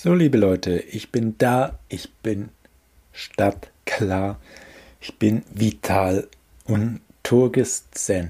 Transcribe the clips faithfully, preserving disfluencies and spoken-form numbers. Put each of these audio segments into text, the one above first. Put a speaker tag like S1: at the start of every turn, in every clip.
S1: So, liebe Leute, ich bin da, ich bin startklar, ich bin vital und turgescent.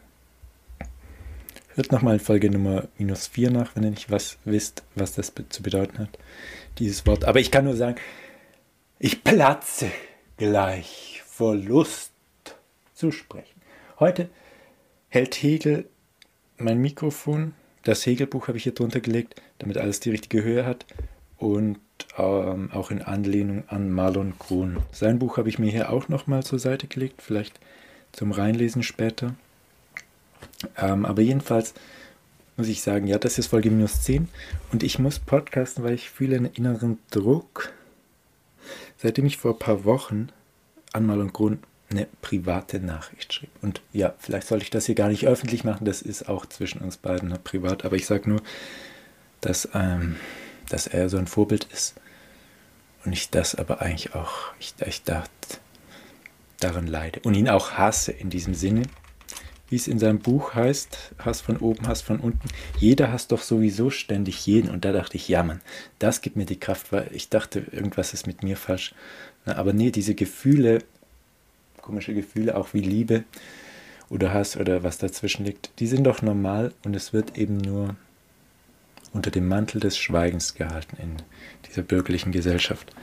S1: Hört nochmal in Folge Nummer minus vier nach, wenn ihr nicht was wisst, was das zu bedeuten hat, dieses Wort. Aber ich kann nur sagen, ich platze gleich vor Lust zu sprechen. Heute hält Hegel mein Mikrofon. Das Hegel-Buch habe ich hier drunter gelegt, damit alles die richtige Höhe hat. Und ähm, auch in Anlehnung an Marlon Grun. Sein Buch habe ich mir hier auch nochmal zur Seite gelegt, vielleicht zum Reinlesen später. Ähm, aber jedenfalls muss ich sagen, ja, das ist Folge minus zehn. Und ich muss podcasten, weil ich fühle einen inneren Druck. Seitdem ich vor ein paar Wochen an Marlon Grun eine private Nachricht schrieb. Und ja, vielleicht sollte ich das hier gar nicht öffentlich machen, das ist auch zwischen uns beiden ne, privat. Aber ich sage nur, dass, ähm, dass er so ein Vorbild ist. Und ich das aber eigentlich auch, ich, ich dachte, daran leide. Und ihn auch hasse in diesem Sinne. Wie es in seinem Buch heißt, Hass von oben, Hass von unten. Jeder hasst doch sowieso ständig jeden. Und da dachte ich, ja Mann, das gibt mir die Kraft, weil ich dachte, irgendwas ist mit mir falsch. Na, aber nee, diese Gefühle, komische Gefühle, auch wie Liebe oder Hass oder was dazwischen liegt, die sind doch normal und es wird eben nur unter dem Mantel des Schweigens gehalten in dieser bürgerlichen Gesellschaft.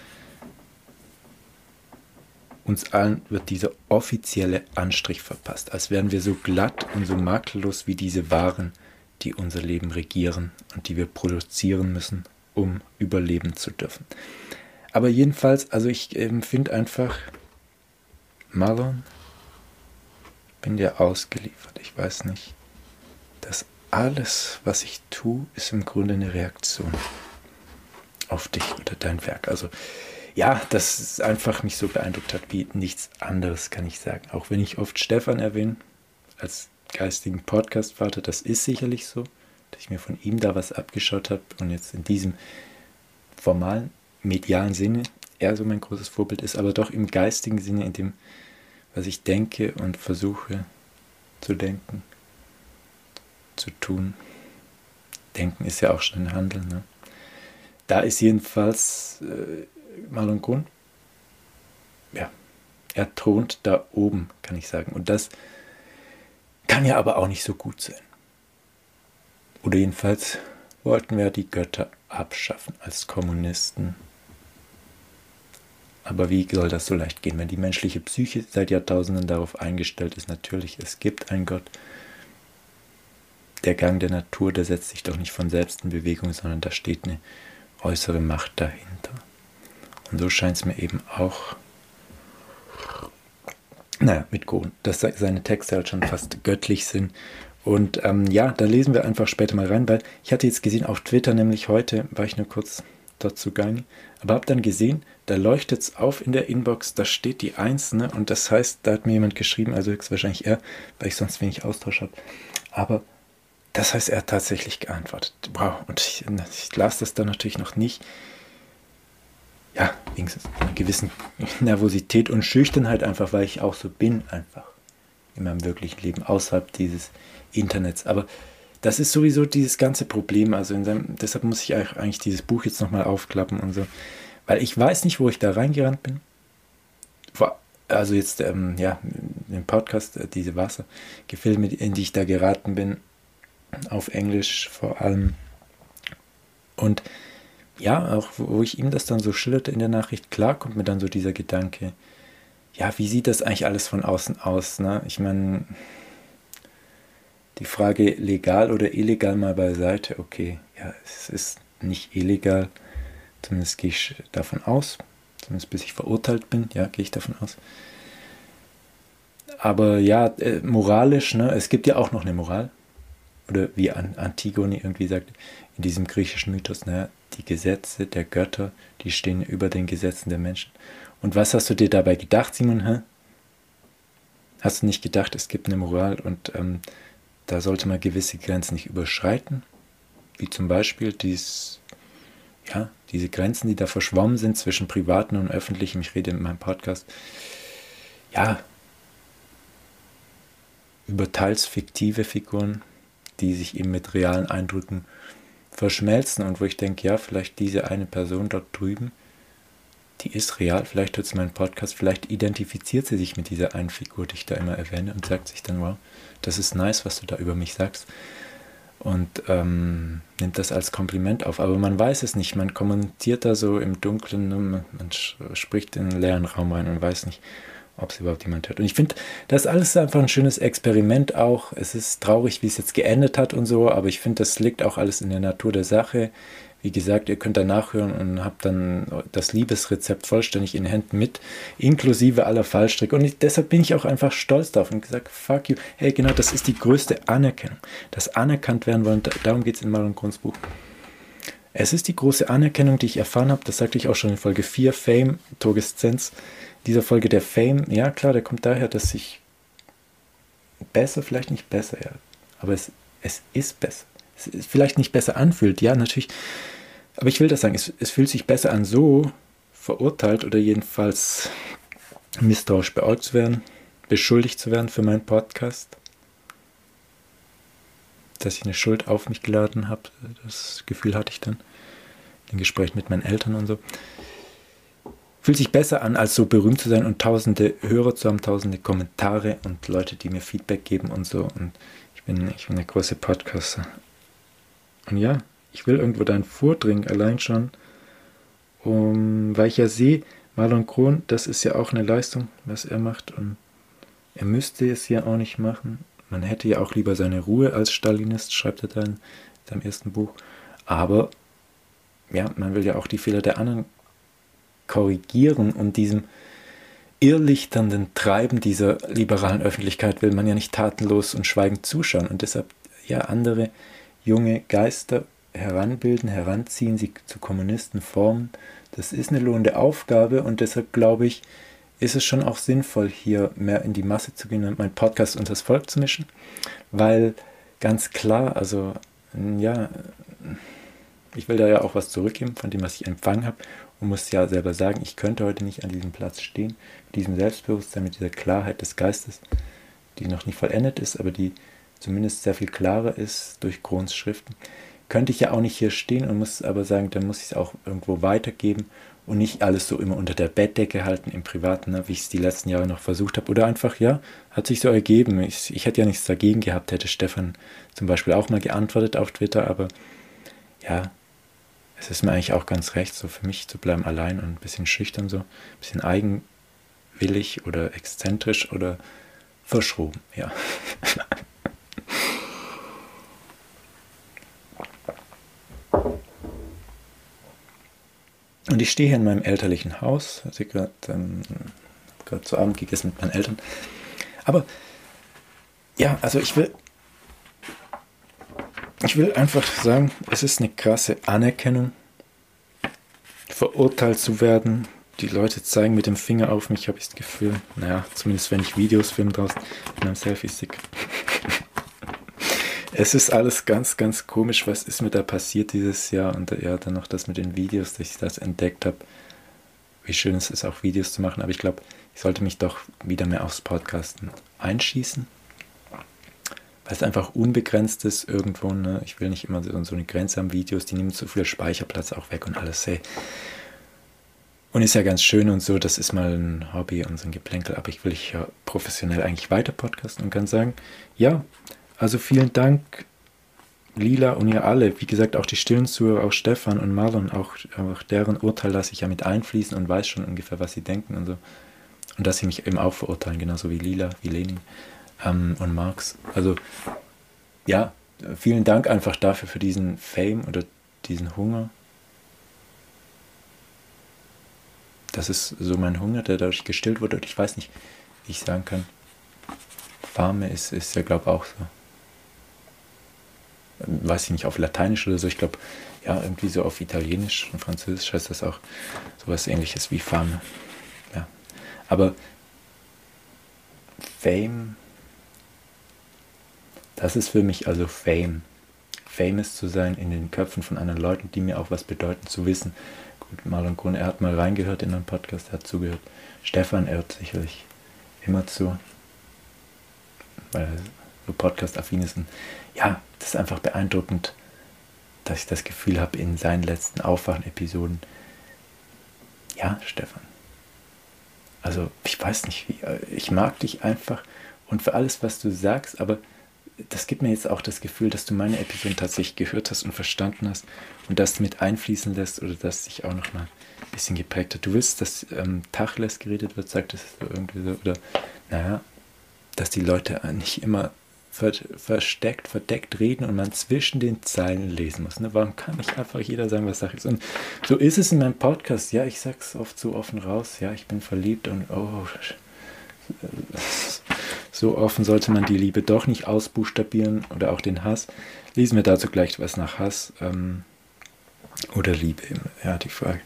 S1: Uns allen wird dieser offizielle Anstrich verpasst, als wären wir so glatt und so makellos wie diese Waren, die unser Leben regieren und die wir produzieren müssen, um überleben zu dürfen. Aber jedenfalls, also ich empfinde einfach, Marlon, bin dir ausgeliefert. Ich weiß nicht, dass alles, was ich tue, ist im Grunde eine Reaktion auf dich oder dein Werk. Also ja, dass es einfach mich so beeindruckt hat, wie nichts anderes, kann ich sagen. Auch wenn ich oft Stefan erwähne, als geistigen Podcast-Vater, das ist sicherlich so, dass ich mir von ihm da was abgeschaut habe und jetzt in diesem formalen, medialen Sinne er so mein großes Vorbild ist, aber doch im geistigen Sinne, in dem, was ich denke und versuche zu denken, zu tun. Denken ist ja auch schon ein Handeln. Ne? Da ist jedenfalls äh, Marlon Grun, ja, er thront da oben, kann ich sagen. Und das kann ja aber auch nicht so gut sein. Oder jedenfalls wollten wir die Götter abschaffen als Kommunisten. Aber wie soll das so leicht gehen, wenn die menschliche Psyche seit Jahrtausenden darauf eingestellt ist? Natürlich, es gibt einen Gott. Der Gang der Natur, der setzt sich doch nicht von selbst in Bewegung, sondern da steht eine äußere Macht dahinter. Und so scheint es mir eben auch, naja, mit Grun, dass seine Texte halt schon fast göttlich sind. Und ähm, ja, da lesen wir einfach später mal rein, weil ich hatte jetzt gesehen, auf Twitter, nämlich heute, war ich nur kurz dort zugange, aber habe dann gesehen, da leuchtet es auf in der Inbox, da steht die eins, ne? Und das heißt, da hat mir jemand geschrieben, also höchstwahrscheinlich er, weil ich sonst wenig Austausch habe, aber das heißt, er hat tatsächlich geantwortet. Wow, und ich, ich las das dann natürlich noch nicht. Ja, wegen einer gewissen Nervosität und Schüchternheit einfach, weil ich auch so bin einfach in meinem wirklichen Leben, außerhalb dieses Internets. Aber das ist sowieso dieses ganze Problem. Also in seinem, deshalb muss ich eigentlich dieses Buch jetzt nochmal aufklappen und so. Weil ich weiß nicht, wo ich da reingerannt bin. Also jetzt, ähm, ja, im Podcast, äh, diese Wassergefilme, in die ich da geraten bin, auf Englisch vor allem. Und ja, auch wo ich ihm das dann so schilderte in der Nachricht, klar kommt mir dann so dieser Gedanke, ja, wie sieht das eigentlich alles von außen aus? Ne? Ich meine, die Frage legal oder illegal mal beiseite, okay, ja, es ist nicht illegal, zumindest gehe ich davon aus, zumindest bis ich verurteilt bin, ja, gehe ich davon aus. Aber ja, äh, moralisch, ne, es gibt ja auch noch eine Moral. Oder wie Antigone irgendwie sagt, in diesem griechischen Mythos, naja, die Gesetze der Götter, die stehen über den Gesetzen der Menschen. Und was hast du dir dabei gedacht, Simon? Hä? Hast du nicht gedacht, es gibt eine Moral und ähm, da sollte man gewisse Grenzen nicht überschreiten? Wie zum Beispiel dies, ja, diese Grenzen, die da verschwommen sind zwischen Privaten und Öffentlichem. Ich rede in meinem Podcast, ja, über teils fiktive Figuren, die sich eben mit realen Eindrücken verschmelzen und wo ich denke, ja, vielleicht diese eine Person dort drüben, die ist real, vielleicht hört sie meinen Podcast, vielleicht identifiziert sie sich mit dieser einen Figur, die ich da immer erwähne und sagt sich dann, wow, das ist nice, was du da über mich sagst. Und ähm, nimmt das als Kompliment auf. Aber man weiß es nicht, man kommuniziert da so im Dunkeln, man, man spricht in einen leeren Raum rein und weiß nicht, ob es überhaupt jemand hört. Und ich finde, das ist alles einfach ein schönes Experiment auch. Es ist traurig, wie es jetzt geendet hat und so, aber ich finde, das liegt auch alles in der Natur der Sache. Wie gesagt, ihr könnt da nachhören und habt dann das Liebesrezept vollständig in den Händen mit, inklusive aller Fallstricke. Und ich, deshalb bin ich auch einfach stolz darauf und gesagt, fuck you. Hey, genau, das ist die größte Anerkennung. Das anerkannt werden wollen, darum geht es in Marlon Gruns Buch. Es ist die große Anerkennung, die ich erfahren habe, das sagte ich auch schon in Folge vier, Fame, Turgeszenz. Dieser Folge der Fame, ja klar, der kommt daher, dass ich besser, vielleicht nicht besser, ja, aber es, es ist besser. Es ist vielleicht nicht besser anfühlt, ja, natürlich. Aber ich will das sagen, es, es fühlt sich besser an, so verurteilt oder jedenfalls misstrauisch beäugt zu werden, beschuldigt zu werden für meinen Podcast, dass ich eine Schuld auf mich geladen habe. Das Gefühl hatte ich dann in Gesprächen mit meinen Eltern und so. Fühlt sich besser an, als so berühmt zu sein und tausende Hörer zu haben, tausende Kommentare und Leute, die mir Feedback geben und so. Und ich bin, ich bin der große Podcaster. Und ja, ich will irgendwo dahin vordringen, allein schon, um, weil ich ja sehe, Marlon Grun, das ist ja auch eine Leistung, was er macht. Und er müsste es ja auch nicht machen. Man hätte ja auch lieber seine Ruhe als Stalinist, schreibt er da in seinem ersten Buch. Aber ja, man will ja auch die Fehler der anderen korrigieren und diesem irrlichternden Treiben dieser liberalen Öffentlichkeit will man ja nicht tatenlos und schweigend zuschauen und deshalb ja andere junge Geister heranbilden, heranziehen, sie zu Kommunisten formen. Das ist eine lohnende Aufgabe und deshalb glaube ich, ist es schon auch sinnvoll, hier mehr in die Masse zu gehen und meinen Podcast unter das Volk zu mischen, weil ganz klar, also ja, ich will da ja auch was zurückgeben von dem, was ich empfangen habe und muss ja selber sagen, ich könnte heute nicht an diesem Platz stehen, mit diesem Selbstbewusstsein, mit dieser Klarheit des Geistes, die noch nicht vollendet ist, aber die zumindest sehr viel klarer ist durch Gruns Schriften. Könnte ich ja auch nicht hier stehen und muss aber sagen, dann muss ich es auch irgendwo weitergeben und nicht alles so immer unter der Bettdecke halten im Privaten, ne, wie ich es die letzten Jahre noch versucht habe. Oder einfach, ja, hat sich so ergeben. Ich, ich hätte ja nichts dagegen gehabt, hätte Stefan zum Beispiel auch mal geantwortet auf Twitter, aber ja, es ist mir eigentlich auch ganz recht, so für mich zu bleiben allein und ein bisschen schüchtern, so ein bisschen eigenwillig oder exzentrisch oder verschroben, ja. Und ich stehe hier in meinem elterlichen Haus, also ich gerade ähm, gerade zu Abend gegessen mit meinen Eltern. Aber ja, also ich will ich will einfach sagen, es ist eine krasse Anerkennung, verurteilt zu werden. Die Leute zeigen mit dem Finger auf mich, habe ich das Gefühl. Naja, zumindest wenn ich Videos filme draußen mit einem Selfie-Stick. Es ist alles ganz, ganz komisch, was ist mir da passiert dieses Jahr und ja, dann noch das mit den Videos, dass ich das entdeckt habe. Wie schön es ist, auch Videos zu machen, aber ich glaube, ich sollte mich doch wieder mehr aufs Podcasten einschießen, weil es einfach unbegrenzt ist irgendwo, ne? Ich will nicht immer so, so eine Grenze haben, Videos, die nehmen zu viel Speicherplatz auch weg und alles, hey. Und ist ja ganz schön und so, das ist mal ein Hobby und so ein Geplänkel, aber ich will ja professionell eigentlich weiter podcasten und kann sagen, ja, also vielen Dank, Lila und ihr alle. Wie gesagt, auch die stillen Zuhörer, auch Stefan und Marlon, auch, auch deren Urteil lasse ich ja mit einfließen und weiß schon ungefähr, was sie denken und so. Und dass sie mich eben auch verurteilen, genauso wie Lila, wie Lenin ähm, und Marx. Also ja, vielen Dank einfach dafür, für diesen Fame oder diesen Hunger. Das ist so mein Hunger, der dadurch gestillt wurde. Und ich weiß nicht, wie ich sagen kann. Fame ist, ist ja, glaube ich, auch so. Weiß ich nicht, auf Lateinisch oder so, ich glaube, ja, irgendwie so auf Italienisch und Französisch heißt das auch sowas Ähnliches wie Fame. Ja. Aber Fame, das ist für mich also Fame. Famous zu sein in den Köpfen von anderen Leuten, die mir auch was bedeuten, zu wissen. Gut, Marlon Grun, er hat mal reingehört in einen Podcast, er hat zugehört. Stefan, er hört sicherlich immer zu, weil er so Podcast-affin ist. Und ja, das ist einfach beeindruckend, dass ich das Gefühl habe, in seinen letzten Aufwachen-Episoden, ja, Stefan, also ich weiß nicht, wie, ich mag dich einfach und für alles, was du sagst, aber das gibt mir jetzt auch das Gefühl, dass du meine Episoden tatsächlich gehört hast und verstanden hast und das mit einfließen lässt oder das sich auch nochmal ein bisschen geprägt hat. Du willst, dass ähm, Tacheles geredet wird, sagt es so irgendwie so, oder naja, dass die Leute nicht immer ver- versteckt, verdeckt reden und man zwischen den Zeilen lesen muss. Ne? Warum kann nicht einfach jeder sagen, was Sache ist? Und so ist es in meinem Podcast. Ja, ich sag's oft so offen raus. Ja, ich bin verliebt und oh, so offen sollte man die Liebe doch nicht ausbuchstabieren oder auch den Hass. Lesen wir dazu gleich was nach Hass ähm, oder Liebe. Ja, die Frage.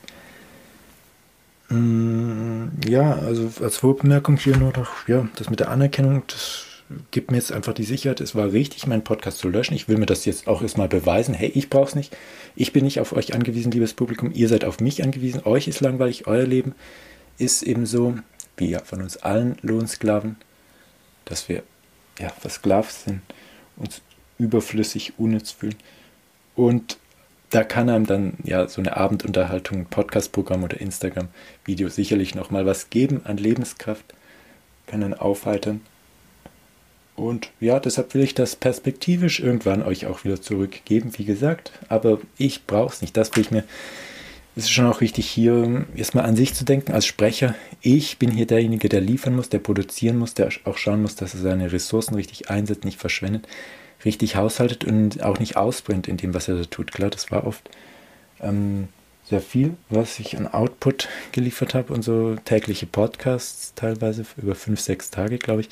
S1: Ja, also als Vorbemerkung hier nur noch, ja, das mit der Anerkennung, das gibt mir jetzt einfach die Sicherheit, es war richtig, meinen Podcast zu löschen. Ich will mir das jetzt auch erstmal beweisen. Hey, ich brauche es nicht. Ich bin nicht auf euch angewiesen, liebes Publikum. Ihr seid auf mich angewiesen. Euch ist langweilig. Euer Leben ist eben so, wie ja von uns allen Lohnsklaven, dass wir ja versklavt sind, uns überflüssig, unnütz fühlen. Und da kann einem dann ja so eine Abendunterhaltung, Podcast-Programm oder Instagram-Video sicherlich nochmal was geben an Lebenskraft, kann dann aufheitern. Und ja, deshalb will ich das perspektivisch irgendwann euch auch wieder zurückgeben, wie gesagt. Aber ich brauche es nicht. Das will ich mir. Es ist schon auch wichtig, hier erstmal an sich zu denken als Sprecher. Ich bin hier derjenige, der liefern muss, der produzieren muss, der auch schauen muss, dass er seine Ressourcen richtig einsetzt, nicht verschwendet, richtig haushaltet und auch nicht ausbrennt in dem, was er da tut. Klar, das war oft ähm, sehr viel, was ich an Output geliefert habe und so tägliche Podcasts, teilweise über fünf, sechs Tage, glaube ich.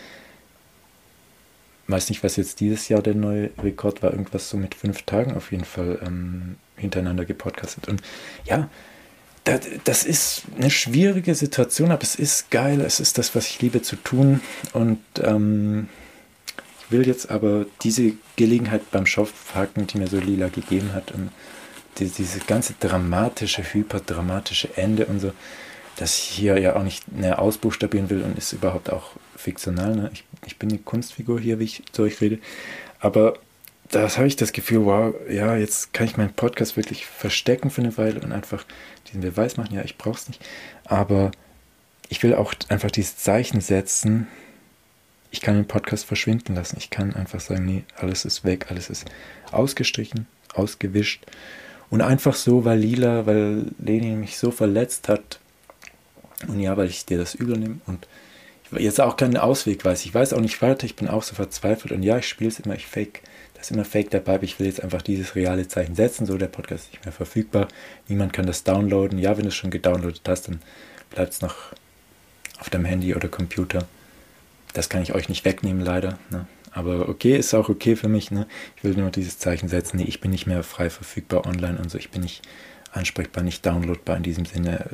S1: Weiß nicht, was jetzt dieses Jahr der neue Rekord war, irgendwas so mit fünf Tagen auf jeden Fall ähm, hintereinander gepodcastet. Und ja, das, das ist eine schwierige Situation, aber es ist geil, es ist das, was ich liebe zu tun. Und ähm, ich will jetzt aber diese Gelegenheit beim Schopfhaken, die mir so Lila gegeben hat, und die, dieses ganze dramatische, hyperdramatische Ende und so, dass ich hier ja auch nicht näher ausbuchstabieren will und ist überhaupt auch fiktional. Ne? Ich, ich bin eine Kunstfigur hier, wie ich zu euch rede. Aber da habe ich das Gefühl, wow, ja, jetzt kann ich meinen Podcast wirklich verstecken für eine Weile und einfach diesen Beweis machen. Ja, ich brauche es nicht. Aber ich will auch einfach dieses Zeichen setzen. Ich kann den Podcast verschwinden lassen. Ich kann einfach sagen, nee, alles ist weg, alles ist ausgestrichen, ausgewischt. Und einfach so, weil Lila, weil Leni mich so verletzt hat, und ja, weil ich dir das übel nehme und ich jetzt auch keinen Ausweg weiß. Ich weiß auch nicht weiter, ich bin auch so verzweifelt und ja, ich spiele es immer, ich fake, das ist immer fake dabei, aber ich will jetzt einfach dieses reale Zeichen setzen, so der Podcast ist nicht mehr verfügbar, niemand kann das downloaden. Ja, wenn du es schon gedownloadet hast, dann bleibt es noch auf deinem Handy oder Computer. Das kann ich euch nicht wegnehmen, leider, ne? Aber okay, ist auch okay für mich, ne? Ich will nur dieses Zeichen setzen, nee, ich bin nicht mehr frei verfügbar online und so, ich bin nicht ansprechbar, nicht downloadbar in diesem Sinne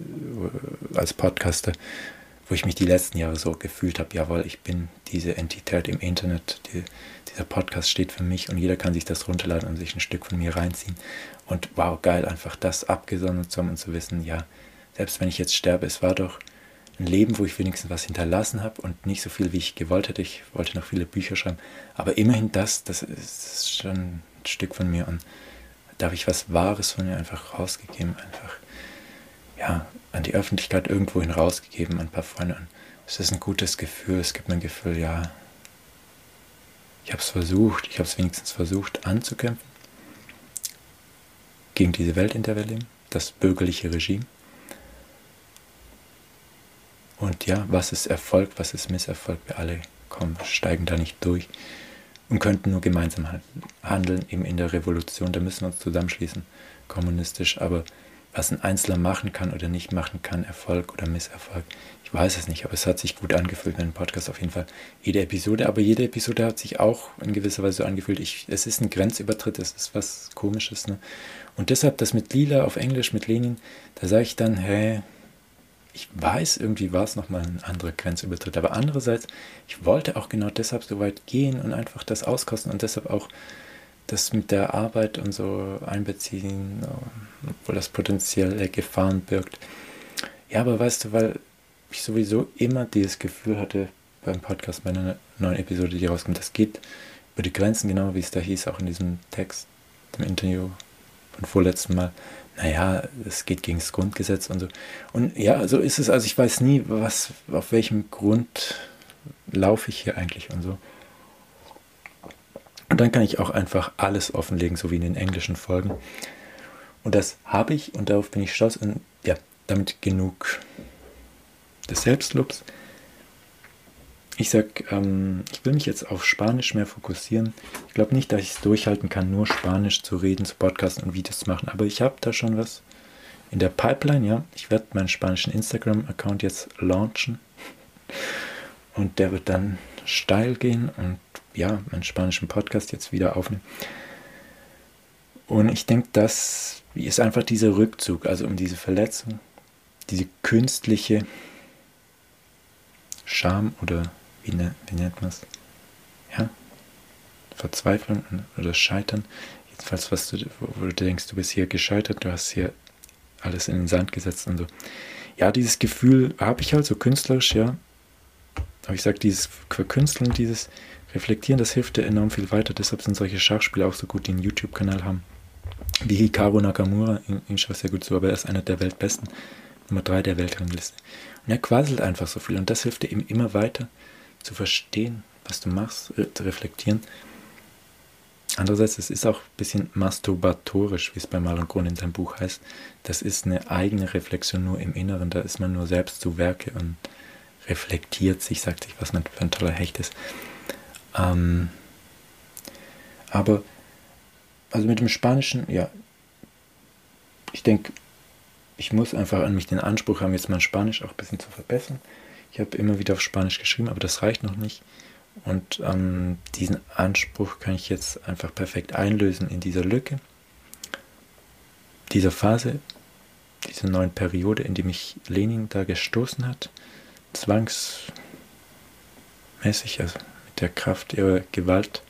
S1: äh, als Podcaster, wo ich mich die letzten Jahre so gefühlt habe, jawohl, ich bin diese Entität im Internet, die, dieser Podcast steht für mich und jeder kann sich das runterladen und sich ein Stück von mir reinziehen und wow, geil, einfach das abgesondert zu haben und zu wissen, ja, selbst wenn ich jetzt sterbe, es war doch ein Leben, wo ich wenigstens was hinterlassen habe und nicht so viel, wie ich gewollt hätte, ich wollte noch viele Bücher schreiben, aber immerhin das, das ist schon ein Stück von mir und da habe ich was Wahres von mir einfach rausgegeben, einfach, ja, an die Öffentlichkeit irgendwohin rausgegeben, an ein paar Freunde. Und es ist ein gutes Gefühl, es gibt mir ein Gefühl, ja, ich habe es versucht, ich habe es wenigstens versucht anzukämpfen gegen diese Welt, in der wir leben, das bürgerliche Regime. Und ja, was ist Erfolg, was ist Misserfolg? Wir alle kommen, steigen da nicht durch. Und könnten nur gemeinsam handeln, eben in der Revolution, da müssen wir uns zusammenschließen, kommunistisch, aber was ein Einzelner machen kann oder nicht machen kann, Erfolg oder Misserfolg, ich weiß es nicht, aber es hat sich gut angefühlt in dem Podcast auf jeden Fall, jede Episode, aber jede Episode hat sich auch in gewisser Weise so angefühlt, ich, es ist ein Grenzübertritt, es ist was Komisches, ne? Und deshalb das mit Lila auf Englisch, mit Lenin, da sage ich dann, hey, ich weiß, irgendwie war es nochmal ein anderer Grenzübertritt, aber andererseits, ich wollte auch genau deshalb so weit gehen und einfach das auskosten und deshalb auch das mit der Arbeit und so einbeziehen, obwohl das potenziell Gefahren birgt. Ja, aber weißt du, weil ich sowieso immer dieses Gefühl hatte beim Podcast, bei einer neuen Episode, die rauskommt, das geht über die Grenzen, genau wie es da hieß, auch in diesem Text, dem Interview von vorletzten Mal, naja, es geht gegen das Grundgesetz und so. Und ja, so ist es. Also ich weiß nie, was, auf welchem Grund laufe ich hier eigentlich und so. Und dann kann ich auch einfach alles offenlegen, so wie in den englischen Folgen. Und das habe ich und darauf bin ich stolz. Und ja, damit genug des Selbstlobs. Ich sag, ähm, ich will mich jetzt auf Spanisch mehr fokussieren. Ich glaube nicht, dass ich es durchhalten kann, nur Spanisch zu reden, zu podcasten und Videos zu machen. Aber ich habe da schon was in der Pipeline, ja. Ich werde meinen spanischen Instagram-Account jetzt launchen. Und der wird dann steil gehen und ja, meinen spanischen Podcast jetzt wieder aufnehmen. Und ich denke, das ist einfach dieser Rückzug, also um diese Verletzung, diese künstliche Scham oder wie, ne, wie nennt man es? Ja, Verzweiflung oder Scheitern. Jedenfalls, was du, wo du denkst, du bist hier gescheitert, du hast hier alles in den Sand gesetzt und so. Ja, dieses Gefühl habe ich halt so künstlerisch, ja. Aber ich sage, dieses Verkünsteln, dieses Reflektieren, das hilft dir enorm viel weiter. Deshalb sind solche Schachspieler auch so gut, die einen YouTube-Kanal haben. Wie Hikaru Nakamura, ihn schaue sehr gut zu, aber er ist einer der Weltbesten, Nummer drei der Weltrangliste. Und er quasselt einfach so viel und das hilft dir eben immer weiter zu verstehen, was du machst, zu reflektieren. Andererseits, es ist auch ein bisschen masturbatorisch, wie es bei Marlon Kron in seinem Buch heißt. Das ist eine eigene Reflexion nur im Inneren, da ist man nur selbst zu Werke und reflektiert sich, sagt sich, was man für ein toller Hecht ist. Ähm, aber, also mit dem Spanischen, ja, ich denke, ich muss einfach an mich den Anspruch haben, jetzt mein Spanisch auch ein bisschen zu verbessern. Ich habe immer wieder auf Spanisch geschrieben, aber das reicht noch nicht. Und ähm, diesen Anspruch kann ich jetzt einfach perfekt einlösen in dieser Lücke, dieser Phase, dieser neuen Periode, in die mich Lenin da gestoßen hat, zwangsmäßig, also mit der Kraft ihrer Gewalt.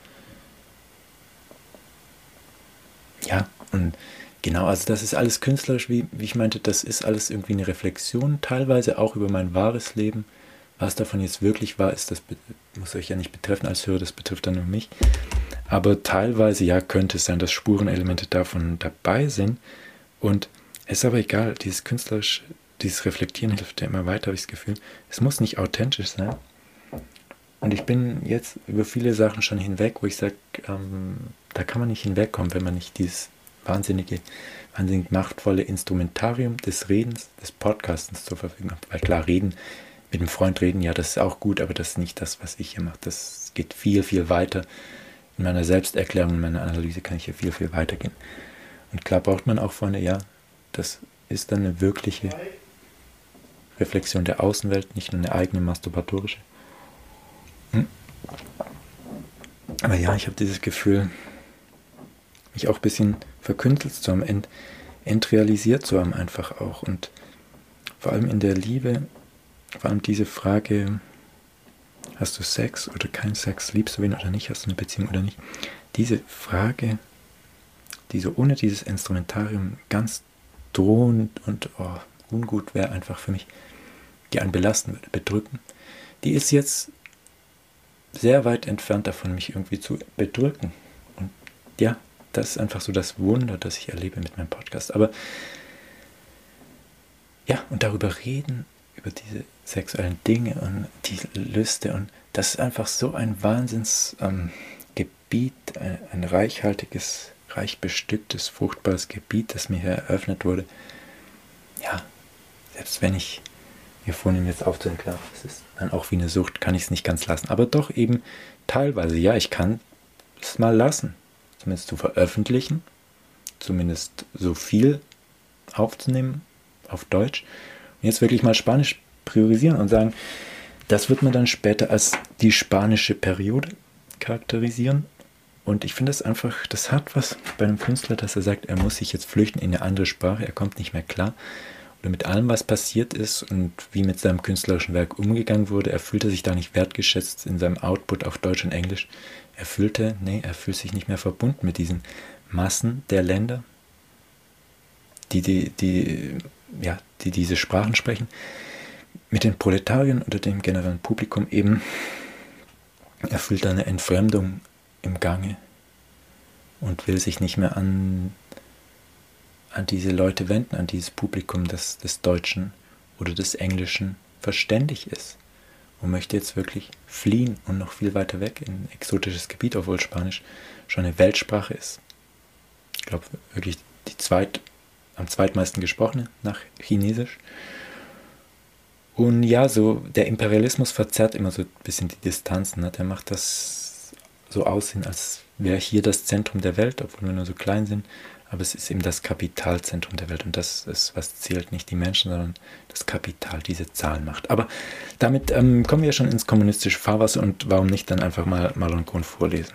S1: Ja, und genau, also das ist alles künstlerisch, wie, wie ich meinte, das ist alles irgendwie eine Reflexion, teilweise auch über mein wahres Leben. Was davon jetzt wirklich wahr ist, das muss euch ja nicht betreffen als Hörer, das betrifft dann nur mich. Aber teilweise, ja, könnte es sein, dass Spurenelemente davon dabei sind. Und es ist aber egal, dieses künstlerische, dieses Reflektieren hilft ja immer weiter, habe ich das Gefühl. Es muss nicht authentisch sein. Und ich bin jetzt über viele Sachen schon hinweg, wo ich sage, ähm, da kann man nicht hinwegkommen, wenn man nicht dieses wahnsinnige, wahnsinnig machtvolle Instrumentarium des Redens, des Podcastens zur Verfügung hat. Weil klar, reden, mit einem Freund reden, ja, das ist auch gut, aber das ist nicht das, was ich hier mache. Das geht viel, viel weiter. In meiner Selbsterklärung, in meiner Analyse kann ich hier viel, viel weiter gehen. Und klar braucht man auch Freunde, ja, das ist dann eine wirkliche Reflexion der Außenwelt, nicht nur eine eigene masturbatorische. Hm? Aber ja, ich habe dieses Gefühl, mich auch ein bisschen verkünstelt zu haben, ent, entrealisiert zu haben einfach auch. Und vor allem in der Liebe, vor allem diese Frage, hast du Sex oder kein Sex, liebst du wen oder nicht, hast du eine Beziehung oder nicht, diese Frage, die so ohne dieses Instrumentarium ganz drohend und oh, ungut wäre einfach für mich, die einen belasten würde, bedrücken, die ist jetzt sehr weit entfernt davon, mich irgendwie zu bedrücken. Und ja, das ist einfach so das Wunder, das ich erlebe mit meinem Podcast. Aber ja, und darüber reden, über diese sexuellen Dinge und die Lüste, und das ist einfach so ein Wahnsinnsgebiet, ähm, ein, ein reichhaltiges, reich bestücktes, fruchtbares Gebiet, das mir hier eröffnet wurde. Ja, selbst wenn ich mir vornehme, jetzt aufzuhören, klar, es ist dann auch wie eine Sucht, kann ich es nicht ganz lassen, aber doch eben teilweise, ja, ich kann es mal lassen, zumindest zu veröffentlichen, zumindest so viel aufzunehmen auf Deutsch. Und jetzt wirklich mal Spanisch priorisieren und sagen, das wird man dann später als die spanische Periode charakterisieren. Und ich finde das einfach, das hat was bei einem Künstler, dass er sagt, er muss sich jetzt flüchten in eine andere Sprache, er kommt nicht mehr klar. Oder mit allem, was passiert ist und wie mit seinem künstlerischen Werk umgegangen wurde, er fühlte sich da nicht wertgeschätzt in seinem Output auf Deutsch und Englisch. Er fühlte, nee, er fühlt sich nicht mehr verbunden mit diesen Massen der Länder, die, die, die, ja, die diese Sprachen sprechen, mit den Proletariern oder dem generellen Publikum eben. Er fühlt eine Entfremdung im Gange. und will sich nicht mehr an, an diese Leute wenden, an dieses Publikum, das des Deutschen oder des Englischen verständig ist. Und möchte jetzt wirklich fliehen und noch viel weiter weg in ein exotisches Gebiet, obwohl Spanisch schon eine Weltsprache ist. Ich glaube wirklich die zweit, am zweitmeisten gesprochene nach Chinesisch. Und ja, so der Imperialismus verzerrt immer so ein bisschen die Distanzen. Ne? Der macht das so aussehen, als wäre hier das Zentrum der Welt, obwohl wir nur so klein sind. Aber es ist eben das Kapitalzentrum der Welt und das ist, was zählt, nicht die Menschen, sondern das Kapital, diese Zahlenmacht. Aber damit ähm, kommen wir schon ins kommunistische Fahrwasser und warum nicht dann einfach mal Malon vorlesen.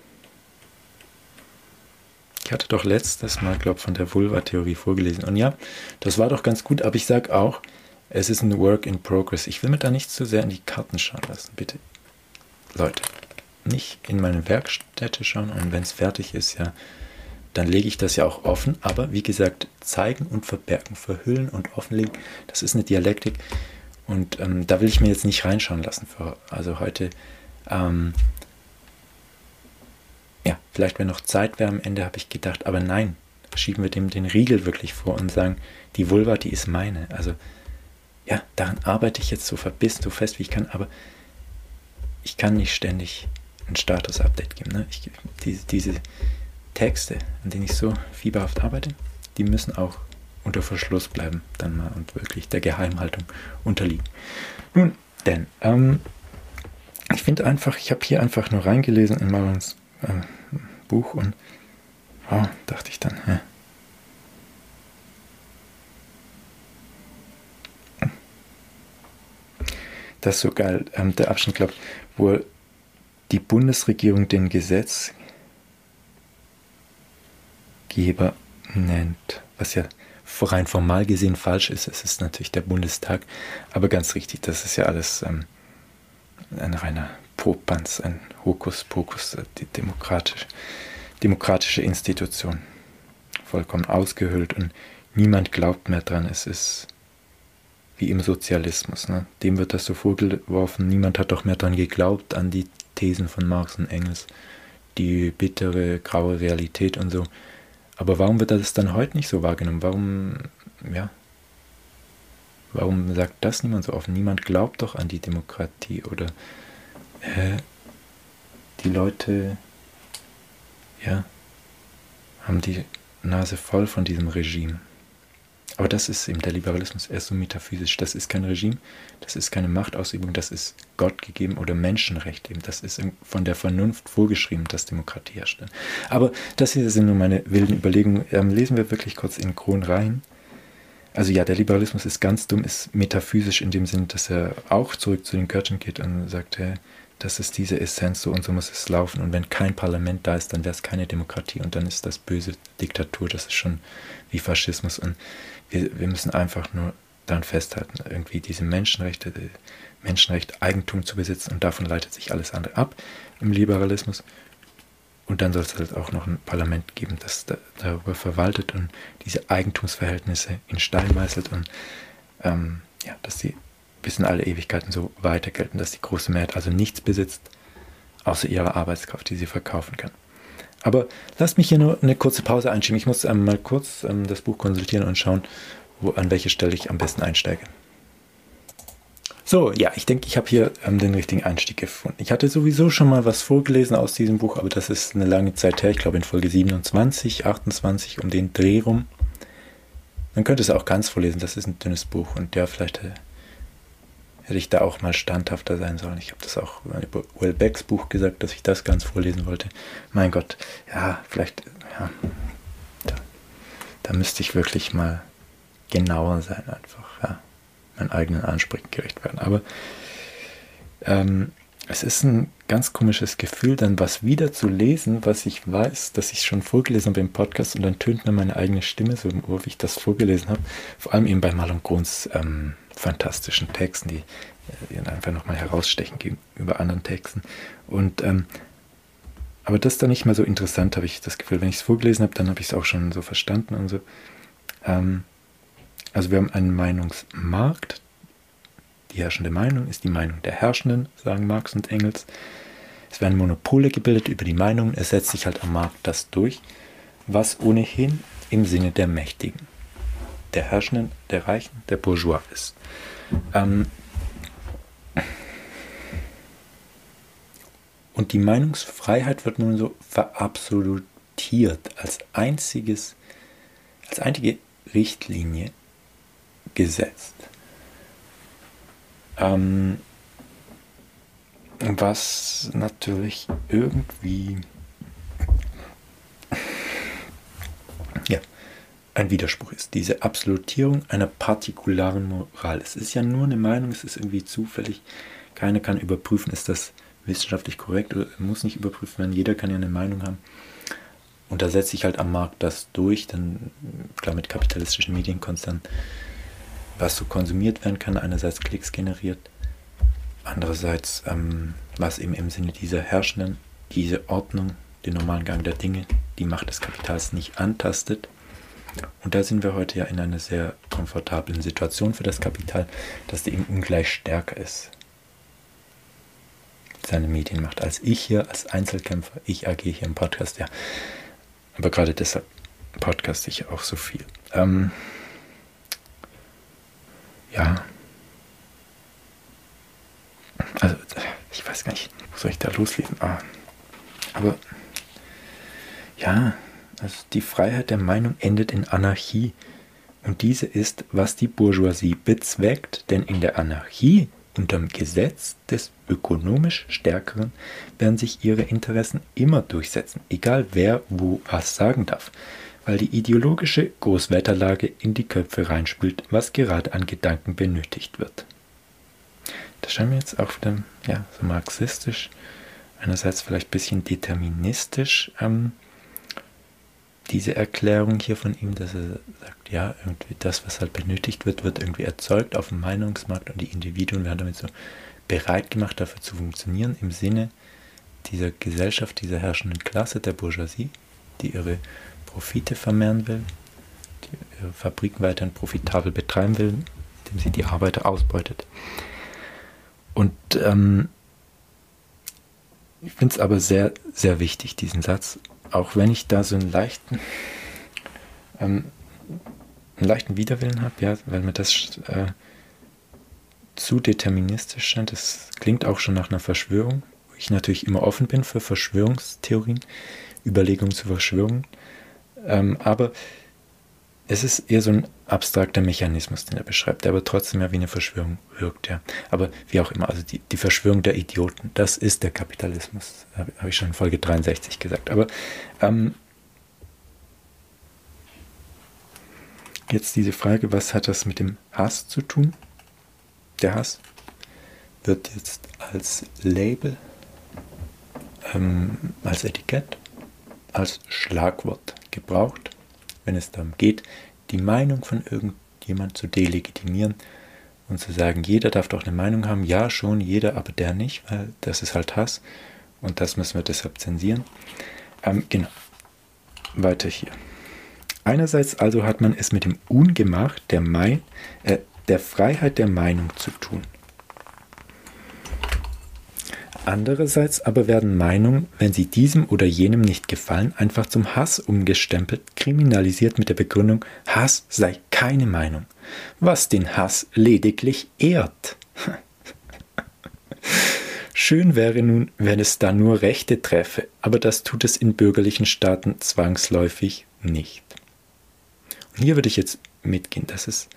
S1: Ich hatte doch letztes Mal, glaube ich, von der Vulva-Theorie vorgelesen und ja, das war doch ganz gut, aber ich sage auch, es ist ein Work in Progress. Ich will mir da nicht zu sehr in die Karten schauen lassen, bitte. Leute, nicht in meine Werkstätte schauen und wenn es fertig ist, ja, dann lege ich das ja auch offen, aber wie gesagt, zeigen und verbergen, verhüllen und offenlegen, das ist eine Dialektik und ähm, da will ich mir jetzt nicht reinschauen lassen. Für, also heute, ähm, ja, vielleicht wenn noch Zeit wäre am Ende, habe ich gedacht, aber nein, schieben wir dem den Riegel wirklich vor und sagen, die Vulva, die ist meine. Also ja, daran arbeite ich jetzt so verbissen, so fest wie ich kann, aber ich kann nicht ständig ein Status-Update geben. Ne? Ich, diese, diese Texte, an denen ich so fieberhaft arbeite, die müssen auch unter Verschluss bleiben dann mal und wirklich der Geheimhaltung unterliegen. Nun, denn, ähm, ich finde einfach, ich habe hier einfach nur reingelesen in Malons äh, Buch und oh, dachte ich dann, ja. Das ist so geil, ähm, der Abschnitt, glaube ich, wo die Bundesregierung den Gesetzgeber nennt, was ja rein formal gesehen falsch ist. Es ist natürlich der Bundestag, aber ganz richtig, das ist ja alles ähm, ein reiner Popanz, ein Hokuspokus, die demokratische, demokratische Institution. Vollkommen ausgehöhlt und niemand glaubt mehr dran. Es ist wie im Sozialismus. Ne? Dem wird das so vorgeworfen. Niemand hat doch mehr dran geglaubt, an die Thesen von Marx und Engels, die bittere, graue Realität und so. Aber warum wird das dann heute nicht so wahrgenommen? Warum, ja, warum sagt das niemand so offen? Niemand glaubt doch an die Demokratie oder äh, die Leute, ja, haben die Nase voll von diesem Regime. Aber das ist eben der Liberalismus, er ist so metaphysisch. Das ist kein Regime, das ist keine Machtausübung, das ist Gott gegeben oder Menschenrecht eben. Das ist von der Vernunft vorgeschrieben, dass Demokratie herrscht. Aber das hier sind nur meine wilden Überlegungen. Ähm, lesen wir wirklich kurz in Kron rein. Also ja, der Liberalismus ist ganz dumm, ist metaphysisch in dem Sinn, dass er auch zurück zu den Göttern geht und sagt, hey, das ist diese Essenz, so und so muss es laufen. Und wenn kein Parlament da ist, dann wäre es keine Demokratie und dann ist das böse Diktatur, das ist schon wie Faschismus. Und wir, wir müssen einfach nur daran festhalten, irgendwie diese Menschenrechte, die Menschenrecht, Eigentum zu besitzen und davon leitet sich alles andere ab im Liberalismus. Und dann soll es halt auch noch ein Parlament geben, das da, darüber verwaltet und diese Eigentumsverhältnisse in Stein meißelt und ähm, ja, dass die bis in alle Ewigkeiten so weiter gelten, dass die große Mehrheit also nichts besitzt, außer ihrer Arbeitskraft, die sie verkaufen kann. Aber lasst mich hier nur eine kurze Pause einschieben. Ich muss ähm, mal kurz ähm, das Buch konsultieren und schauen, wo, an welche Stelle ich am besten einsteige. So, ja, ich denke, ich habe hier ähm, den richtigen Einstieg gefunden. Ich hatte sowieso schon mal was vorgelesen aus diesem Buch, aber das ist eine lange Zeit her. Ich glaube in Folge siebenundzwanzig, achtundzwanzig, um den Dreh rum. Man könnte es auch ganz vorlesen, das ist ein dünnes Buch und ja, vielleicht äh, hätte ich da auch mal standhafter sein sollen. Ich habe das auch über Welbecks Buch gesagt, dass ich das ganz vorlesen wollte. Mein Gott, ja, vielleicht, ja, da, da müsste ich wirklich mal genauer sein einfach, ja, meinen eigenen Ansprüchen gerecht werden. Aber ähm, es ist ein ganz komisches Gefühl, dann was wieder zu lesen, was ich weiß, dass ich schon vorgelesen habe im Podcast und dann tönt mir meine eigene Stimme, so wie ich das vorgelesen habe. Vor allem eben bei Malon Grons ähm, fantastischen Texten, die, die einfach nochmal herausstechen gegenüber anderen Texten. Und ähm, aber das ist dann nicht mehr so interessant, habe ich das Gefühl. Wenn ich es vorgelesen habe, dann habe ich es auch schon so verstanden und so. Ähm, also wir haben einen Meinungsmarkt. Die herrschende Meinung ist die Meinung der Herrschenden, sagen Marx und Engels. Es werden Monopole gebildet über die Meinungen, es setzt sich halt am Markt das durch, was ohnehin im Sinne der Mächtigen, der Herrschenden, der Reichen, der Bourgeois ist. Ähm und die Meinungsfreiheit wird nun so verabsolutiert, als einziges, als einzige Richtlinie gesetzt. Ähm, was natürlich irgendwie ja, ein Widerspruch ist. Diese Absolutierung einer partikularen Moral. Es ist ja nur eine Meinung, es ist irgendwie zufällig. Keiner kann überprüfen, ist das wissenschaftlich korrekt oder muss nicht überprüfen werden. Jeder kann ja eine Meinung haben. Und da setzt sich halt am Markt das durch. Dann, klar, mit kapitalistischen Medienkonzernen, was so konsumiert werden kann, einerseits Klicks generiert, andererseits, ähm, was eben im Sinne dieser Herrschenden, diese Ordnung, den normalen Gang der Dinge, die Macht des Kapitals nicht antastet. Und da sind wir heute ja in einer sehr komfortablen Situation für das Kapital, dass die eben ungleich stärker ist, seine Medienmacht, als ich hier als Einzelkämpfer. Ich agiere hier im Podcast, ja. Aber gerade deshalb podcaste ich auch so viel. Ähm, ja. Also, ich weiß gar nicht, wo soll ich da loslesen? Ah, aber, ja, also die Freiheit der Meinung endet in Anarchie. Und diese ist, was die Bourgeoisie bezweckt, denn in der Anarchie, unterm Gesetz des ökonomisch Stärkeren, werden sich ihre Interessen immer durchsetzen, egal wer wo was sagen darf, weil die ideologische Großwetterlage in die Köpfe reinspült, was gerade an Gedanken benötigt wird. Das scheint mir jetzt auch wieder, ja, so marxistisch, einerseits vielleicht ein bisschen deterministisch, ähm, diese Erklärung hier von ihm, dass er sagt, ja, irgendwie das, was halt benötigt wird, wird irgendwie erzeugt auf dem Meinungsmarkt und die Individuen werden damit so bereit gemacht, dafür zu funktionieren, im Sinne dieser Gesellschaft, dieser herrschenden Klasse, der Bourgeoisie, die ihre Profite vermehren will, die ihre Fabriken weiterhin profitabel betreiben will, indem sie die Arbeiter ausbeutet. Und ähm, ich finde es aber sehr, sehr wichtig, diesen Satz, auch wenn ich da so einen leichten, ähm, einen leichten Widerwillen habe, ja, weil mir das äh, zu deterministisch scheint. Das klingt auch schon nach einer Verschwörung, wo ich natürlich immer offen bin für Verschwörungstheorien, Überlegungen zu Verschwörungen. Ähm, aber es ist eher so ein abstrakter Mechanismus, den er beschreibt, der aber trotzdem ja wie eine Verschwörung wirkt. Ja. Aber wie auch immer, also die, die Verschwörung der Idioten, das ist der Kapitalismus, habe hab ich schon in Folge dreiundsechzig gesagt. Aber ähm, jetzt diese Frage, was hat das mit dem Hass zu tun? Der Hass wird jetzt als Label, ähm, als Etikett, als Schlagwort gebraucht, wenn es darum geht, die Meinung von irgendjemand zu delegitimieren und zu sagen, jeder darf doch eine Meinung haben, ja schon, jeder, aber der nicht, weil das ist halt Hass und das müssen wir deshalb zensieren. Ähm, genau, weiter hier. Einerseits also hat man es mit dem Ungemach der, Mein, äh, der Freiheit der Meinung zu tun. Andererseits aber werden Meinungen, wenn sie diesem oder jenem nicht gefallen, einfach zum Hass umgestempelt, kriminalisiert mit der Begründung, Hass sei keine Meinung, was den Hass lediglich ehrt. Schön wäre nun, wenn es da nur Rechte treffe, aber das tut es in bürgerlichen Staaten zwangsläufig nicht. Und hier würde ich jetzt mitgehen, das ist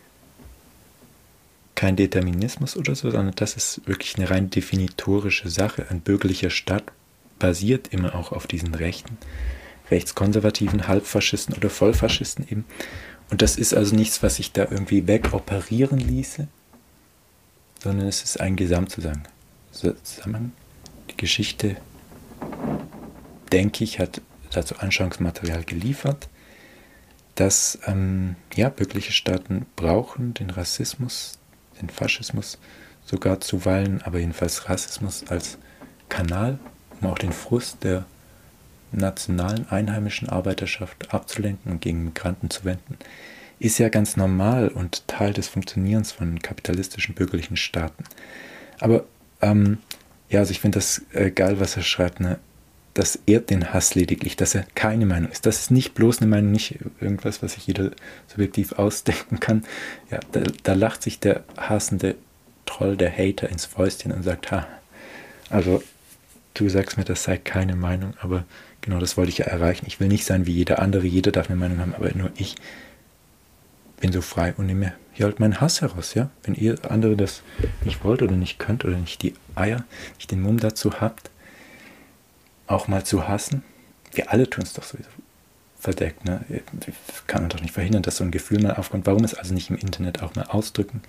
S1: kein Determinismus oder so, sondern das ist wirklich eine rein definitorische Sache. Ein bürgerlicher Staat basiert immer auch auf diesen Rechten, rechtskonservativen, Halbfaschisten oder Vollfaschisten eben. Und das ist also nichts, was sich da irgendwie wegoperieren ließe, sondern es ist ein Gesamtzusammenhang. Die Geschichte, denke ich, hat dazu Anschauungsmaterial geliefert, dass ähm, ja, bürgerliche Staaten brauchen den Rassismus, den Faschismus sogar zuweilen, aber jedenfalls Rassismus als Kanal, um auch den Frust der nationalen einheimischen Arbeiterschaft abzulenken und gegen Migranten zu wenden, ist ja ganz normal und Teil des Funktionierens von kapitalistischen bürgerlichen Staaten. Aber ähm, Ja, also ich finde das äh, geil, was er schreibt, ne? Das ehrt den Hass lediglich, dass er keine Meinung ist. Das ist nicht bloß eine Meinung, nicht irgendwas, was sich jeder subjektiv ausdenken kann. Ja, da, da lacht sich der hassende Troll, der Hater ins Fäustchen und sagt, ha, also du sagst mir, das sei keine Meinung, aber genau das wollte ich ja erreichen. Ich will nicht sein wie jeder andere, jeder darf eine Meinung haben, aber nur ich bin so frei und nehme hier halt meinen Hass heraus, ja. Wenn ihr andere das nicht wollt oder nicht könnt oder nicht die Eier, nicht den Mumm dazu habt, auch mal zu hassen, wir alle tun es doch sowieso verdeckt, ne? Kann man doch nicht verhindern, dass so ein Gefühl mal aufkommt. Warum es also nicht im Internet auch mal ausdrücken?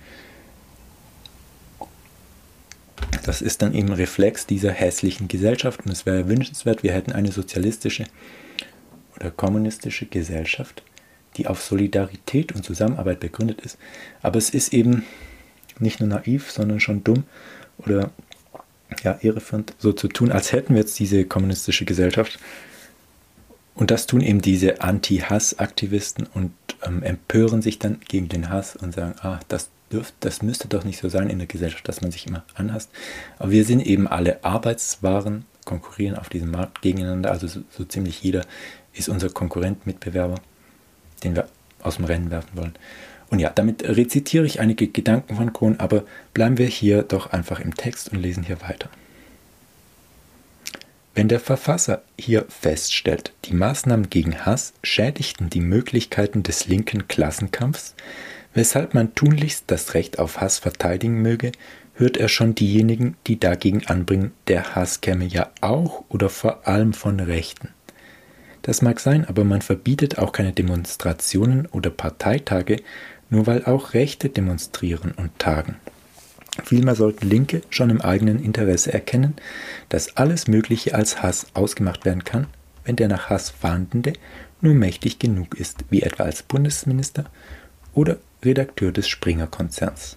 S1: Das ist dann eben Reflex dieser hässlichen Gesellschaft und es wäre wünschenswert, wir hätten eine sozialistische oder kommunistische Gesellschaft, die auf Solidarität und Zusammenarbeit begründet ist. Aber es ist eben nicht nur naiv, sondern schon dumm oder ja, irreführend, so zu tun, als hätten wir jetzt diese kommunistische Gesellschaft. Und das tun eben diese Anti-Hass-Aktivisten und ähm, empören sich dann gegen den Hass und sagen, ah, das dürft, das müsste doch nicht so sein in der Gesellschaft, dass man sich immer anhasst. Aber wir sind eben alle Arbeitswaren, konkurrieren auf diesem Markt gegeneinander, also so, so ziemlich jeder ist unser Konkurrent, Mitbewerber, den wir aus dem Rennen werfen wollen. Und ja, damit rezitiere ich einige Gedanken von Krohn, aber bleiben wir hier doch einfach im Text und lesen hier weiter. Wenn der Verfasser hier feststellt, die Maßnahmen gegen Hass schädigten die Möglichkeiten des linken Klassenkampfs, weshalb man tunlichst das Recht auf Hass verteidigen möge, hört er schon diejenigen, die dagegen anbringen, der Hass käme ja auch oder vor allem von Rechten. Das mag sein, aber man verbietet auch keine Demonstrationen oder Parteitage, nur weil auch Rechte demonstrieren und tagen. Vielmehr sollten Linke schon im eigenen Interesse erkennen, dass alles Mögliche als Hass ausgemacht werden kann, wenn der nach Hass fahndende nur mächtig genug ist, wie etwa als Bundesminister oder Redakteur des Springer-Konzerns.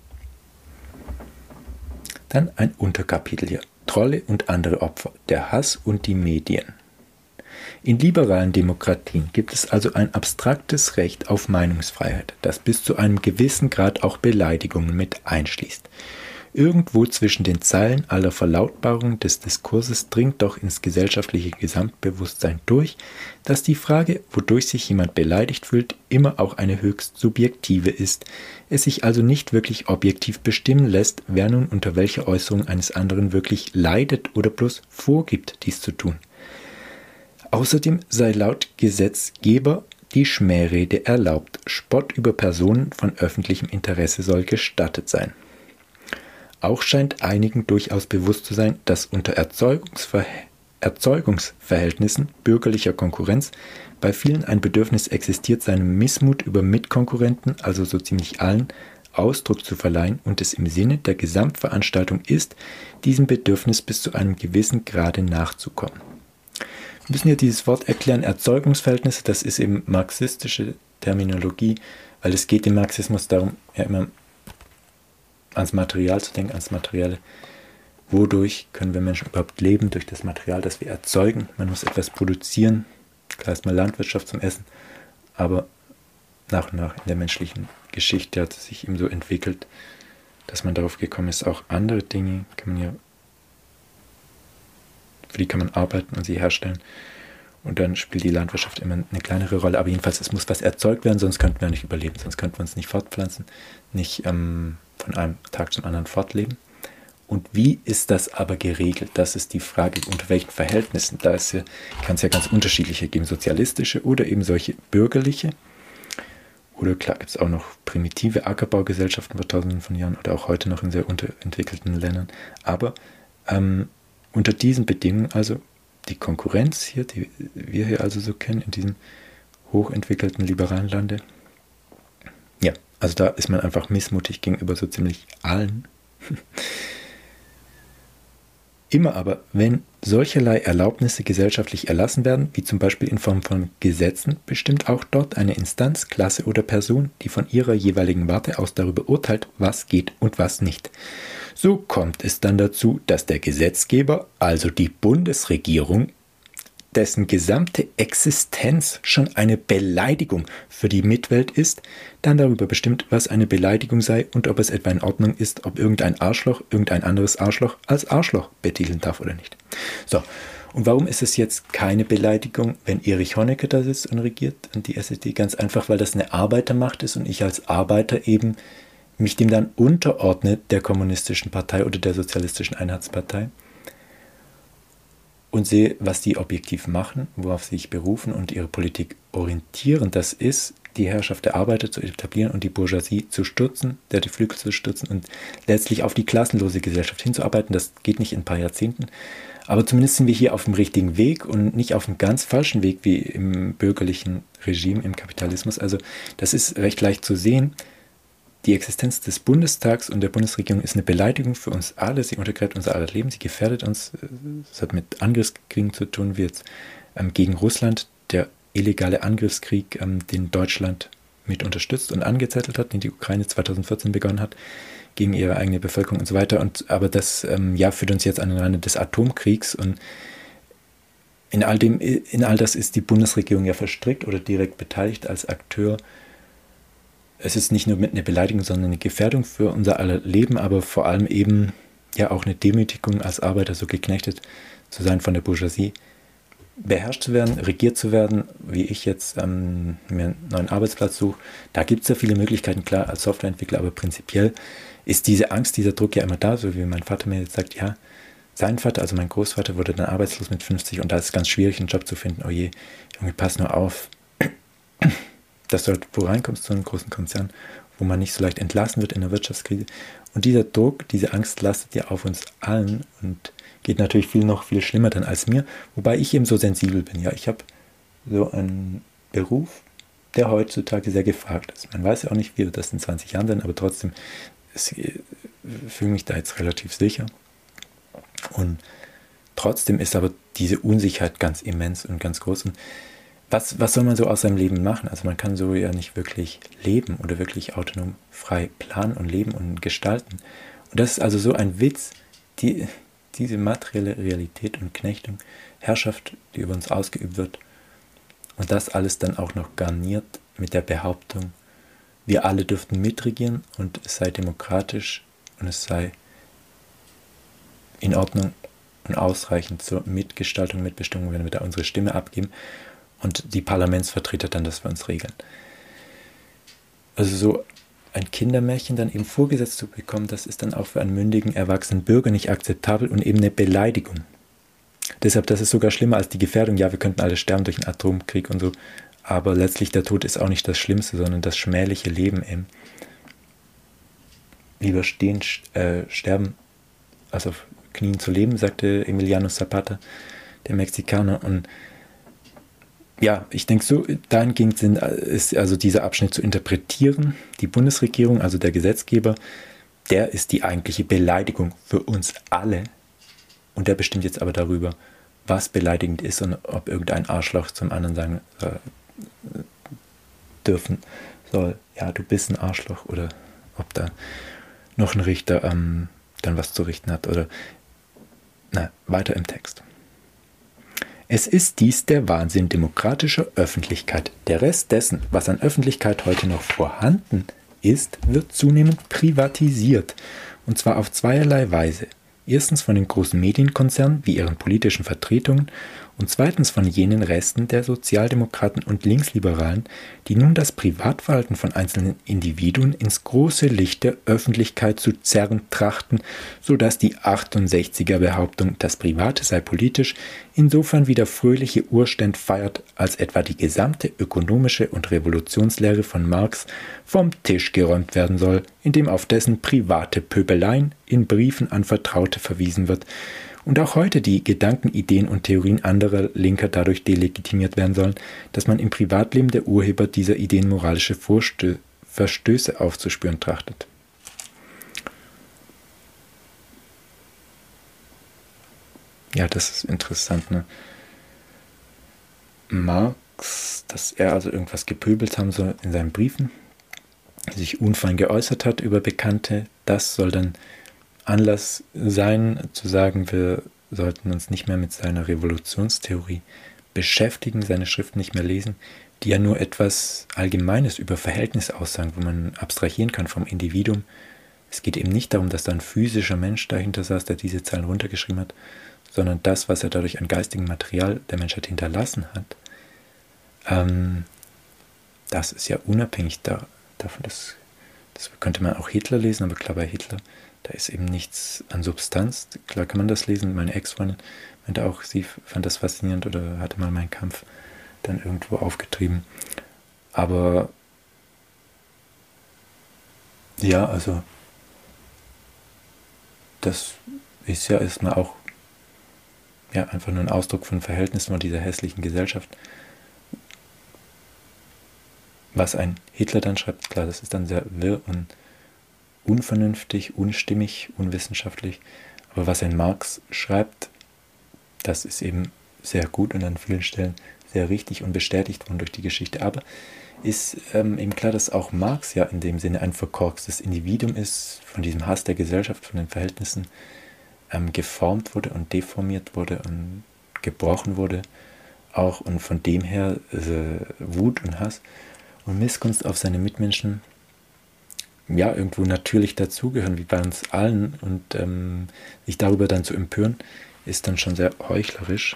S1: Dann ein Unterkapitel hier. Trolle und andere Opfer, der Hass und die Medien. In liberalen Demokratien gibt es also ein abstraktes Recht auf Meinungsfreiheit, das bis zu einem gewissen Grad auch Beleidigungen mit einschließt. Irgendwo zwischen den Zeilen aller Verlautbarungen des Diskurses dringt doch ins gesellschaftliche Gesamtbewusstsein durch, dass die Frage, wodurch sich jemand beleidigt fühlt, immer auch eine höchst subjektive ist, es sich also nicht wirklich objektiv bestimmen lässt, wer nun unter welcher Äußerung eines anderen wirklich leidet oder bloß vorgibt, dies zu tun. Außerdem sei laut Gesetzgeber die Schmährede erlaubt. Spott über Personen von öffentlichem Interesse soll gestattet sein. Auch scheint einigen durchaus bewusst zu sein, dass unter Erzeugungsver- Erzeugungsverhältnissen bürgerlicher Konkurrenz bei vielen ein Bedürfnis existiert, seinem Missmut über Mitkonkurrenten, also so ziemlich allen, Ausdruck zu verleihen und es im Sinne der Gesamtveranstaltung ist, diesem Bedürfnis bis zu einem gewissen Grade nachzukommen. Wir müssen hier dieses Wort erklären, Erzeugungsverhältnisse, das ist eben marxistische Terminologie, weil es geht im Marxismus darum, ja immer ans Material zu denken, ans Materielle. Wodurch können wir Menschen überhaupt leben? Durch das Material, das wir erzeugen. Man muss etwas produzieren, klar ist mal Landwirtschaft zum Essen, aber nach und nach in der menschlichen Geschichte hat es sich eben so entwickelt, dass man darauf gekommen ist, auch andere Dinge kann man ja für die kann man arbeiten und sie herstellen. Und dann spielt die Landwirtschaft immer eine kleinere Rolle. Aber jedenfalls, es muss was erzeugt werden, sonst könnten wir nicht überleben. Sonst könnten wir uns nicht fortpflanzen, nicht ähm, von einem Tag zum anderen fortleben. Und wie ist das aber geregelt? Das ist die Frage, unter welchen Verhältnissen. Da ja, kann es ja ganz unterschiedliche geben, sozialistische oder eben solche bürgerliche. Oder klar gibt es auch noch primitive Ackerbaugesellschaften vor tausenden von Jahren oder auch heute noch in sehr unterentwickelten Ländern. Aber ähm, unter diesen Bedingungen, also die Konkurrenz hier, die wir hier also so kennen, in diesem hochentwickelten liberalen Lande, ja, also da ist man einfach missmutig gegenüber so ziemlich allen. Immer aber, wenn solcherlei Erlaubnisse gesellschaftlich erlassen werden, wie zum Beispiel in Form von Gesetzen, bestimmt auch dort eine Instanz, Klasse oder Person, die von ihrer jeweiligen Warte aus darüber urteilt, was geht und was nicht. So kommt es dann dazu, dass der Gesetzgeber, also die Bundesregierung, dessen gesamte Existenz schon eine Beleidigung für die Mitwelt ist, dann darüber bestimmt, was eine Beleidigung sei und ob es etwa in Ordnung ist, ob irgendein Arschloch irgendein anderes Arschloch als Arschloch betiteln darf oder nicht. So, und warum ist es jetzt keine Beleidigung, wenn Erich Honecker da sitzt und regiert und die S S D? Ganz einfach, weil das eine Arbeitermacht ist und ich als Arbeiter eben mich dem dann unterordnet, der kommunistischen Partei oder der sozialistischen Einheitspartei, und sehe, was die objektiv machen, worauf sie sich berufen und ihre Politik orientieren. Das ist, die Herrschaft der Arbeiter zu etablieren und die Bourgeoisie zu stürzen, der die Flügel zu stürzen und letztlich auf die klassenlose Gesellschaft hinzuarbeiten. Das geht nicht in ein paar Jahrzehnten. Aber zumindest sind wir hier auf dem richtigen Weg und nicht auf dem ganz falschen Weg wie im bürgerlichen Regime, im Kapitalismus. Also das ist recht leicht zu sehen. Die Existenz des Bundestags und der Bundesregierung ist eine Beleidigung für uns alle. Sie untergräbt unser aller Leben, sie gefährdet uns. Es hat mit Angriffskriegen zu tun, wie jetzt ähm, gegen Russland, der illegale Angriffskrieg, ähm, den Deutschland mit unterstützt und angezettelt hat, den die Ukraine zweitausendvierzehn begonnen hat, gegen ihre eigene Bevölkerung und so weiter. Und, aber das ähm, ja, führt uns jetzt an den Rande des Atomkriegs. Und in all, dem, in all das ist die Bundesregierung ja verstrickt oder direkt beteiligt als Akteur. Es ist nicht nur mit einer Beleidigung, sondern eine Gefährdung für unser aller Leben, aber vor allem eben ja auch eine Demütigung als Arbeiter, so geknechtet zu sein von der Bourgeoisie, beherrscht zu werden, regiert zu werden, wie ich jetzt ähm, mir einen neuen Arbeitsplatz suche. Da gibt es ja viele Möglichkeiten, klar, als Softwareentwickler, aber prinzipiell ist diese Angst, dieser Druck ja immer da, so wie mein Vater mir jetzt sagt, ja, sein Vater, also mein Großvater, wurde dann arbeitslos mit fünfzig und da ist es ganz schwierig, einen Job zu finden. Oh je, Junge, pass nur auf, dass du halt wo reinkommst zu einem großen Konzern, wo man nicht so leicht entlassen wird in der Wirtschaftskrise. Und dieser Druck, diese Angst lastet ja auf uns allen und geht natürlich viel noch viel schlimmer dann als mir, wobei ich eben so sensibel bin. Ja, ich habe so einen Beruf, der heutzutage sehr gefragt ist. Man weiß ja auch nicht, wie das in zwanzig Jahren sein, aber trotzdem es, ich fühle mich da jetzt relativ sicher. Und trotzdem ist aber diese Unsicherheit ganz immens und ganz groß. Und Was, was soll man so aus seinem Leben machen? Also man kann so ja nicht wirklich leben oder wirklich autonom frei planen und leben und gestalten. Und das ist also so ein Witz, die, diese materielle Realität und Knechtung, Herrschaft, die über uns ausgeübt wird. Und das alles dann auch noch garniert mit der Behauptung, wir alle dürften mitregieren und es sei demokratisch und es sei in Ordnung und ausreichend zur Mitgestaltung, Mitbestimmung, wenn wir da unsere Stimme abgeben. Und die Parlamentsvertreter dann das für uns regeln. Also so ein Kindermärchen dann eben vorgesetzt zu bekommen, das ist dann auch für einen mündigen, erwachsenen Bürger nicht akzeptabel und eben eine Beleidigung. Deshalb, das ist sogar schlimmer als die Gefährdung. Ja, wir könnten alle sterben durch einen Atomkrieg und so, aber letztlich der Tod ist auch nicht das Schlimmste, sondern das schmähliche Leben eben. Lieber stehen, äh, sterben, als auf Knien zu leben, sagte Emiliano Zapata, der Mexikaner. Und ja, ich denke, so dahingehend sind, ist also dieser Abschnitt zu interpretieren. Die Bundesregierung, also der Gesetzgeber, der ist die eigentliche Beleidigung für uns alle. Und der bestimmt jetzt aber darüber, was beleidigend ist und ob irgendein Arschloch zum anderen sagen äh, dürfen soll, ja, du bist ein Arschloch, oder ob da noch ein Richter ähm, dann was zu richten hat. Oder na, weiter im Text. Es ist dies der Wahnsinn demokratischer Öffentlichkeit. Der Rest dessen, was an Öffentlichkeit heute noch vorhanden ist, wird zunehmend privatisiert. Und zwar auf zweierlei Weise. Erstens von den großen Medienkonzernen wie ihren politischen Vertretungen und zweitens von jenen Resten der Sozialdemokraten und Linksliberalen, die nun das Privatverhalten von einzelnen Individuen ins große Licht der Öffentlichkeit zu zerren trachten, sodass die achtundsechziger-Behauptung, das Private sei politisch, insofern wieder fröhliche Urständ feiert, als etwa die gesamte ökonomische und Revolutionslehre von Marx vom Tisch geräumt werden soll, indem auf dessen private Pöbeleien in Briefen an Vertraute verwiesen wird, und auch heute die Gedanken, Ideen und Theorien anderer Linker dadurch delegitimiert werden sollen, dass man im Privatleben der Urheber dieser Ideen moralische Vorstö- Verstöße aufzuspüren trachtet. Ja, das ist interessant, ne? Marx, dass er also irgendwas gepöbelt haben soll in seinen Briefen, sich unfein geäußert hat über Bekannte, das soll dann Anlass sein, zu sagen, wir sollten uns nicht mehr mit seiner Revolutionstheorie beschäftigen, seine Schriften nicht mehr lesen, die ja nur etwas Allgemeines über Verhältnisse aussagen, wo man abstrahieren kann vom Individuum. Es geht eben nicht darum, dass da ein physischer Mensch dahinter saß, der diese Zeilen runtergeschrieben hat, sondern das, was er dadurch an geistigem Material der Menschheit hinterlassen hat, ähm, das ist ja unabhängig da, davon, dass, das könnte man auch Hitler lesen, aber klar, bei Hitler, da ist eben nichts an Substanz. Klar kann man das lesen. Meine Ex-Freundin meinte auch, sie fand das faszinierend oder hatte mal meinen Kampf dann irgendwo aufgetrieben. Aber ja, also das ist ja erstmal auch ja, einfach nur ein Ausdruck von Verhältnissen und dieser hässlichen Gesellschaft. Was ein Hitler dann schreibt, klar, das ist dann sehr wirr und unvernünftig, unstimmig, unwissenschaftlich. Aber was ein Marx schreibt, das ist eben sehr gut und an vielen Stellen sehr richtig und bestätigt worden durch die Geschichte. Aber ist ähm, eben klar, dass auch Marx ja in dem Sinne ein verkorkstes Individuum ist, von diesem Hass der Gesellschaft, von den Verhältnissen ähm, geformt wurde und deformiert wurde und gebrochen wurde auch und von dem her äh, Wut und Hass und Missgunst auf seine Mitmenschen ja irgendwo natürlich dazugehören, wie bei uns allen, und ähm, sich darüber dann zu empören, ist dann schon sehr heuchlerisch.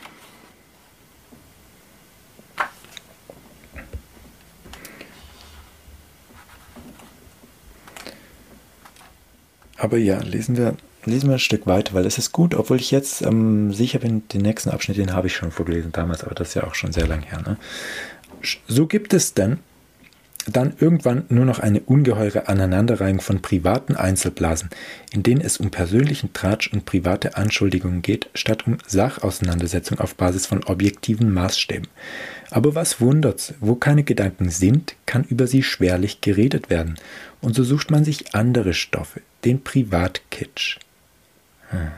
S1: Aber ja, lesen wir, lesen wir ein Stück weiter, weil es ist gut, obwohl ich jetzt ähm, sicher bin, den nächsten Abschnitt, den habe ich schon vorgelesen damals, aber das ist ja auch schon sehr lang her. Ne? So gibt es denn dann irgendwann nur noch eine ungeheure Aneinanderreihung von privaten Einzelblasen, in denen es um persönlichen Tratsch und private Anschuldigungen geht, statt um Sachauseinandersetzung auf Basis von objektiven Maßstäben. Aber was wundert's, wo keine Gedanken sind, kann über sie schwerlich geredet werden. Und so sucht man sich andere Stoffe, den Privatkitsch. Hm.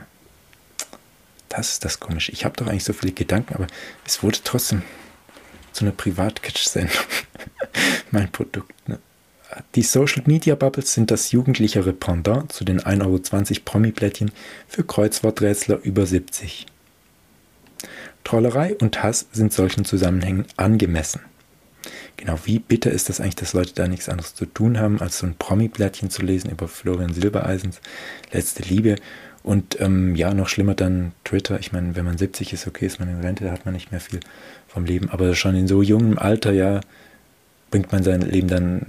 S1: Das ist das Komische. Ich habe doch eigentlich so viele Gedanken, aber es wurde trotzdem so eine Privatkitsch-Sendung. Mein Produkt. Ne? Die Social Media Bubbles sind das jugendlichere Pendant zu den ein Euro zwanzig Promi-Blättchen für Kreuzworträtsler über siebzig. Trollerei und Hass sind solchen Zusammenhängen angemessen. Genau, wie bitter ist das eigentlich, dass Leute da nichts anderes zu tun haben, als so ein Promi-Blättchen zu lesen über Florian Silbereisens letzte Liebe. Und ähm, ja, noch schlimmer dann Twitter. Ich meine, wenn man siebzig ist, okay, ist man in Rente, da hat man nicht mehr viel vom Leben. Aber schon in so jungem Alter, ja, bringt man sein Leben dann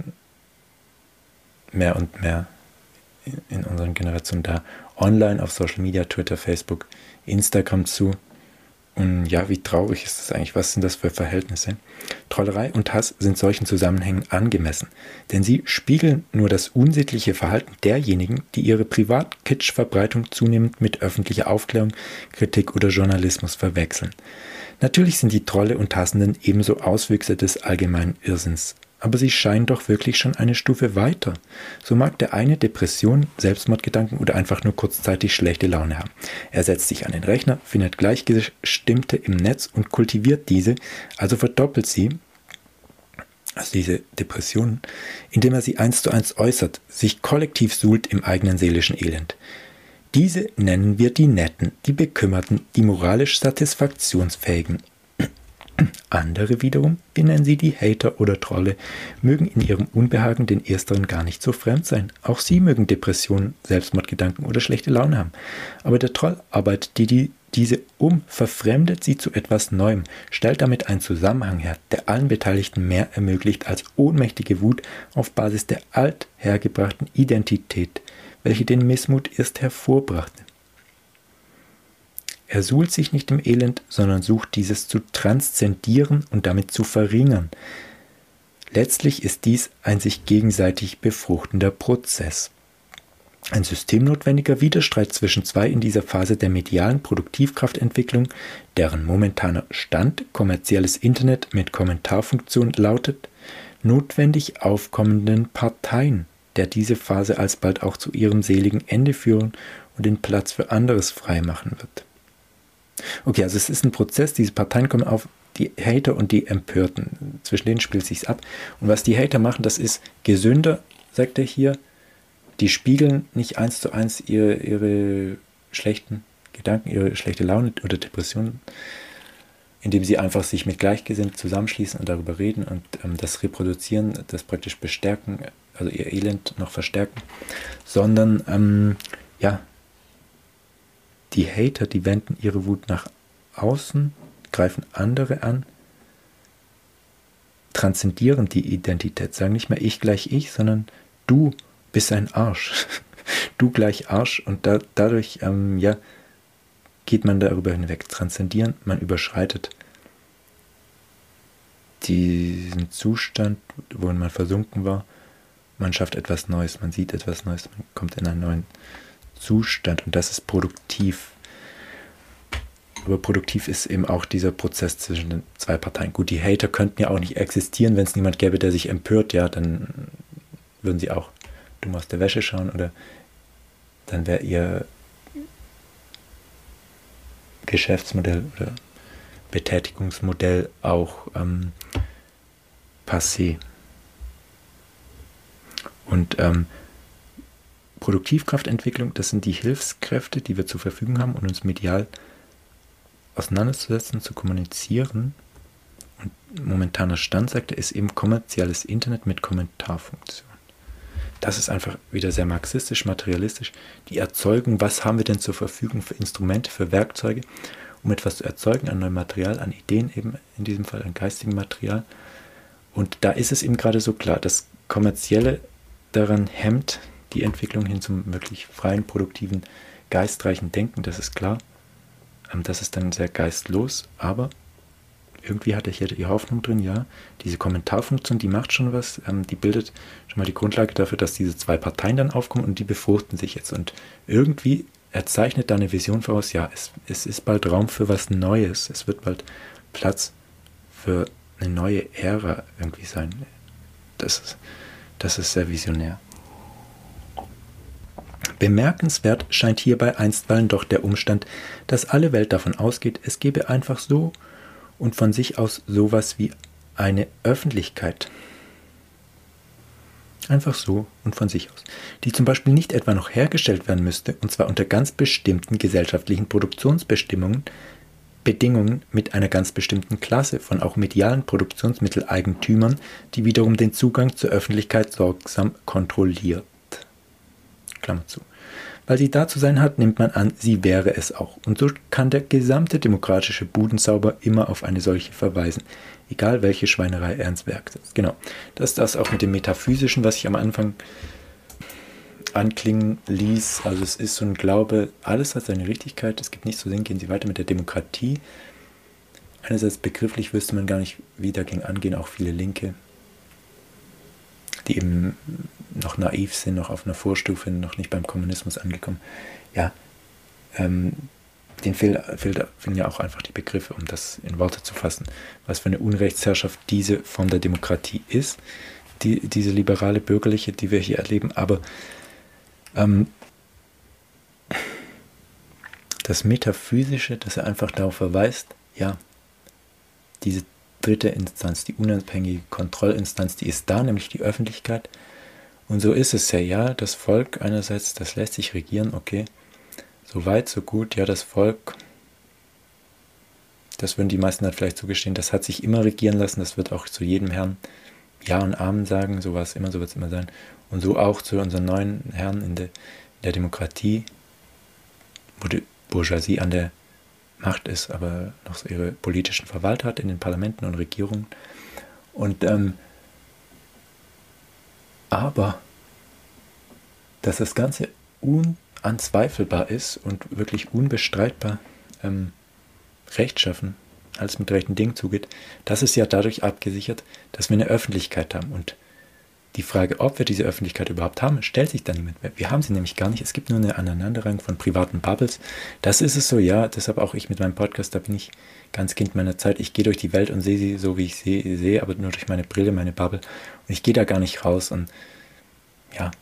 S1: mehr und mehr in unseren Generationen da online auf Social Media, Twitter, Facebook, Instagram zu. Und ja, wie traurig ist das eigentlich? Was sind das für Verhältnisse? Trollerei und Hass sind solchen Zusammenhängen angemessen, denn sie spiegeln nur das unsittliche Verhalten derjenigen, die ihre Privat-Kitsch-Verbreitung zunehmend mit öffentlicher Aufklärung, Kritik oder Journalismus verwechseln. Natürlich sind die Trolle und Hassenden ebenso Auswüchse des allgemeinen Irrsinns, aber sie scheinen doch wirklich schon eine Stufe weiter. So mag der eine Depression, Selbstmordgedanken oder einfach nur kurzzeitig schlechte Laune haben. Er setzt sich an den Rechner, findet Gleichgestimmte im Netz und kultiviert diese, also verdoppelt sie, also diese Depressionen, indem er sie eins zu eins äußert, sich kollektiv suhlt im eigenen seelischen Elend. Diese nennen wir die Netten, die Bekümmerten, die moralisch Satisfaktionsfähigen. Andere wiederum, wir nennen sie die Hater oder Trolle, mögen in ihrem Unbehagen den Ersteren gar nicht so fremd sein. Auch sie mögen Depressionen, Selbstmordgedanken oder schlechte Laune haben. Aber der Troll arbeitet die, die, diese um, verfremdet sie zu etwas Neuem, stellt damit einen Zusammenhang her, der allen Beteiligten mehr ermöglicht als ohnmächtige Wut auf Basis der althergebrachten Identität, welche den Missmut erst hervorbrachte. Er suhlt sich nicht im Elend, sondern sucht dieses zu transzendieren und damit zu verringern. Letztlich ist dies ein sich gegenseitig befruchtender Prozess. Ein systemnotwendiger Widerstreit zwischen zwei in dieser Phase der medialen Produktivkraftentwicklung, deren momentaner Stand kommerzielles Internet mit Kommentarfunktion lautet, notwendig aufkommenden Parteien, der diese Phase alsbald auch zu ihrem seligen Ende führen und den Platz für anderes freimachen wird. Okay, also es ist ein Prozess, diese Parteien kommen auf, die Hater und die Empörten, zwischen denen spielt es sich ab. Und was die Hater machen, das ist gesünder, sagt er hier, die spiegeln nicht eins zu eins ihre, ihre schlechten Gedanken, ihre schlechte Laune oder Depressionen, indem sie einfach sich mit Gleichgesinnten zusammenschließen und darüber reden und ähm, das reproduzieren, das praktisch bestärken, also ihr Elend noch verstärken, sondern ähm, ja, die Hater, die wenden ihre Wut nach außen, greifen andere an, transzendieren die Identität, sagen nicht mehr ich gleich ich, sondern du bist ein Arsch. Du gleich Arsch und da, dadurch ähm, ja, geht man darüber hinweg. Transzendieren, man überschreitet diesen Zustand, worin man versunken war. Man schafft etwas Neues, man sieht etwas Neues, man kommt in einen neuen Zustand und das ist produktiv. Aber produktiv ist eben auch dieser Prozess zwischen den zwei Parteien. Gut, die Hater könnten ja auch nicht existieren, wenn es niemand gäbe, der sich empört, ja, dann würden sie auch dumm aus der Wäsche schauen oder dann wäre ihr Geschäftsmodell oder Betätigungsmodell auch ähm, passé. Und ähm, Produktivkraftentwicklung, das sind die Hilfskräfte, die wir zur Verfügung haben, um uns medial auseinanderzusetzen, zu kommunizieren. Und momentaner Stand, sagt er, ist eben kommerzielles Internet mit Kommentarfunktion. Das ist einfach wieder sehr marxistisch, materialistisch. Die Erzeugung, was haben wir denn zur Verfügung für Instrumente, für Werkzeuge, um etwas zu erzeugen, an neuem Material, an Ideen eben, in diesem Fall an geistigem Material. Und da ist es eben gerade so klar, das Kommerzielle daran hemmt die Entwicklung hin zum wirklich freien, produktiven, geistreichen Denken, das ist klar. Das ist dann sehr geistlos, aber irgendwie hatte ich ja die Hoffnung drin, ja, diese Kommentarfunktion, die macht schon was, ähm, die bildet schon mal die Grundlage dafür, dass diese zwei Parteien dann aufkommen und die befruchten sich jetzt. Und irgendwie erzeichnet da eine Vision voraus, ja, es, es ist bald Raum für was Neues, es wird bald Platz für eine neue Ära irgendwie sein. Das ist, das ist sehr visionär. Bemerkenswert scheint hierbei einstweilen doch der Umstand, dass alle Welt davon ausgeht, es gebe einfach so und von sich aus sowas wie eine Öffentlichkeit. Einfach so und von sich aus. Die zum Beispiel nicht etwa noch hergestellt werden müsste, und zwar unter ganz bestimmten gesellschaftlichen Produktionsbestimmungen, Bedingungen mit einer ganz bestimmten Klasse von auch medialen Produktionsmitteleigentümern, die wiederum den Zugang zur Öffentlichkeit sorgsam kontrolliert. Klammer zu. Weil sie da zu sein hat, nimmt man an, sie wäre es auch. Und so kann der gesamte demokratische Budenzauber immer auf eine solche verweisen, egal welche Schweinerei er ins Werk setzt. Genau, das ist das auch mit dem Metaphysischen, was ich am Anfang anklingen ließ. Also es ist so ein Glaube, alles hat seine Richtigkeit, es gibt nichts zu sehen, gehen Sie weiter mit der Demokratie. Einerseits begrifflich wüsste man gar nicht, wie dagegen angehen, auch viele Linke, die eben noch naiv sind, noch auf einer Vorstufe, noch nicht beim Kommunismus angekommen. Ja, ähm, denen fehlen, fehlen ja auch einfach die Begriffe, um das in Worte zu fassen, was für eine Unrechtsherrschaft diese Form der Demokratie ist, die, diese liberale, bürgerliche, die wir hier erleben. Aber ähm, das Metaphysische, dass er einfach darauf verweist, ja, diese dritte Instanz, die unabhängige Kontrollinstanz, die ist da, nämlich die Öffentlichkeit. Und so ist es ja, ja, das Volk einerseits, das lässt sich regieren, okay, so weit, so gut, ja, das Volk, das würden die meisten halt vielleicht zugestehen, das hat sich immer regieren lassen, das wird auch zu jedem Herrn Ja und Amen sagen, so war es immer, so wird es immer sein. Und so auch zu unseren neuen Herren in der, in der Demokratie, wo die Bourgeoisie an der Macht ist, aber noch so ihre politischen Verwalter hat in den Parlamenten und Regierungen. Und ähm, aber dass das Ganze unanzweifelbar ist und wirklich unbestreitbar ähm, rechtschaffen, alles mit rechten Dingen zugeht, das ist ja dadurch abgesichert, dass wir eine Öffentlichkeit haben. Und die Frage, ob wir diese Öffentlichkeit überhaupt haben, stellt sich dann niemand mehr. Wir haben sie nämlich gar nicht. Es gibt nur eine Aneinanderreihung von privaten Bubbles. Das ist es so, ja. Deshalb auch ich mit meinem Podcast, da bin ich ganz Kind meiner Zeit. Ich gehe durch die Welt und sehe sie so, wie ich sie sehe, aber nur durch meine Brille, meine Bubble. Und ich gehe da gar nicht raus. Und ja,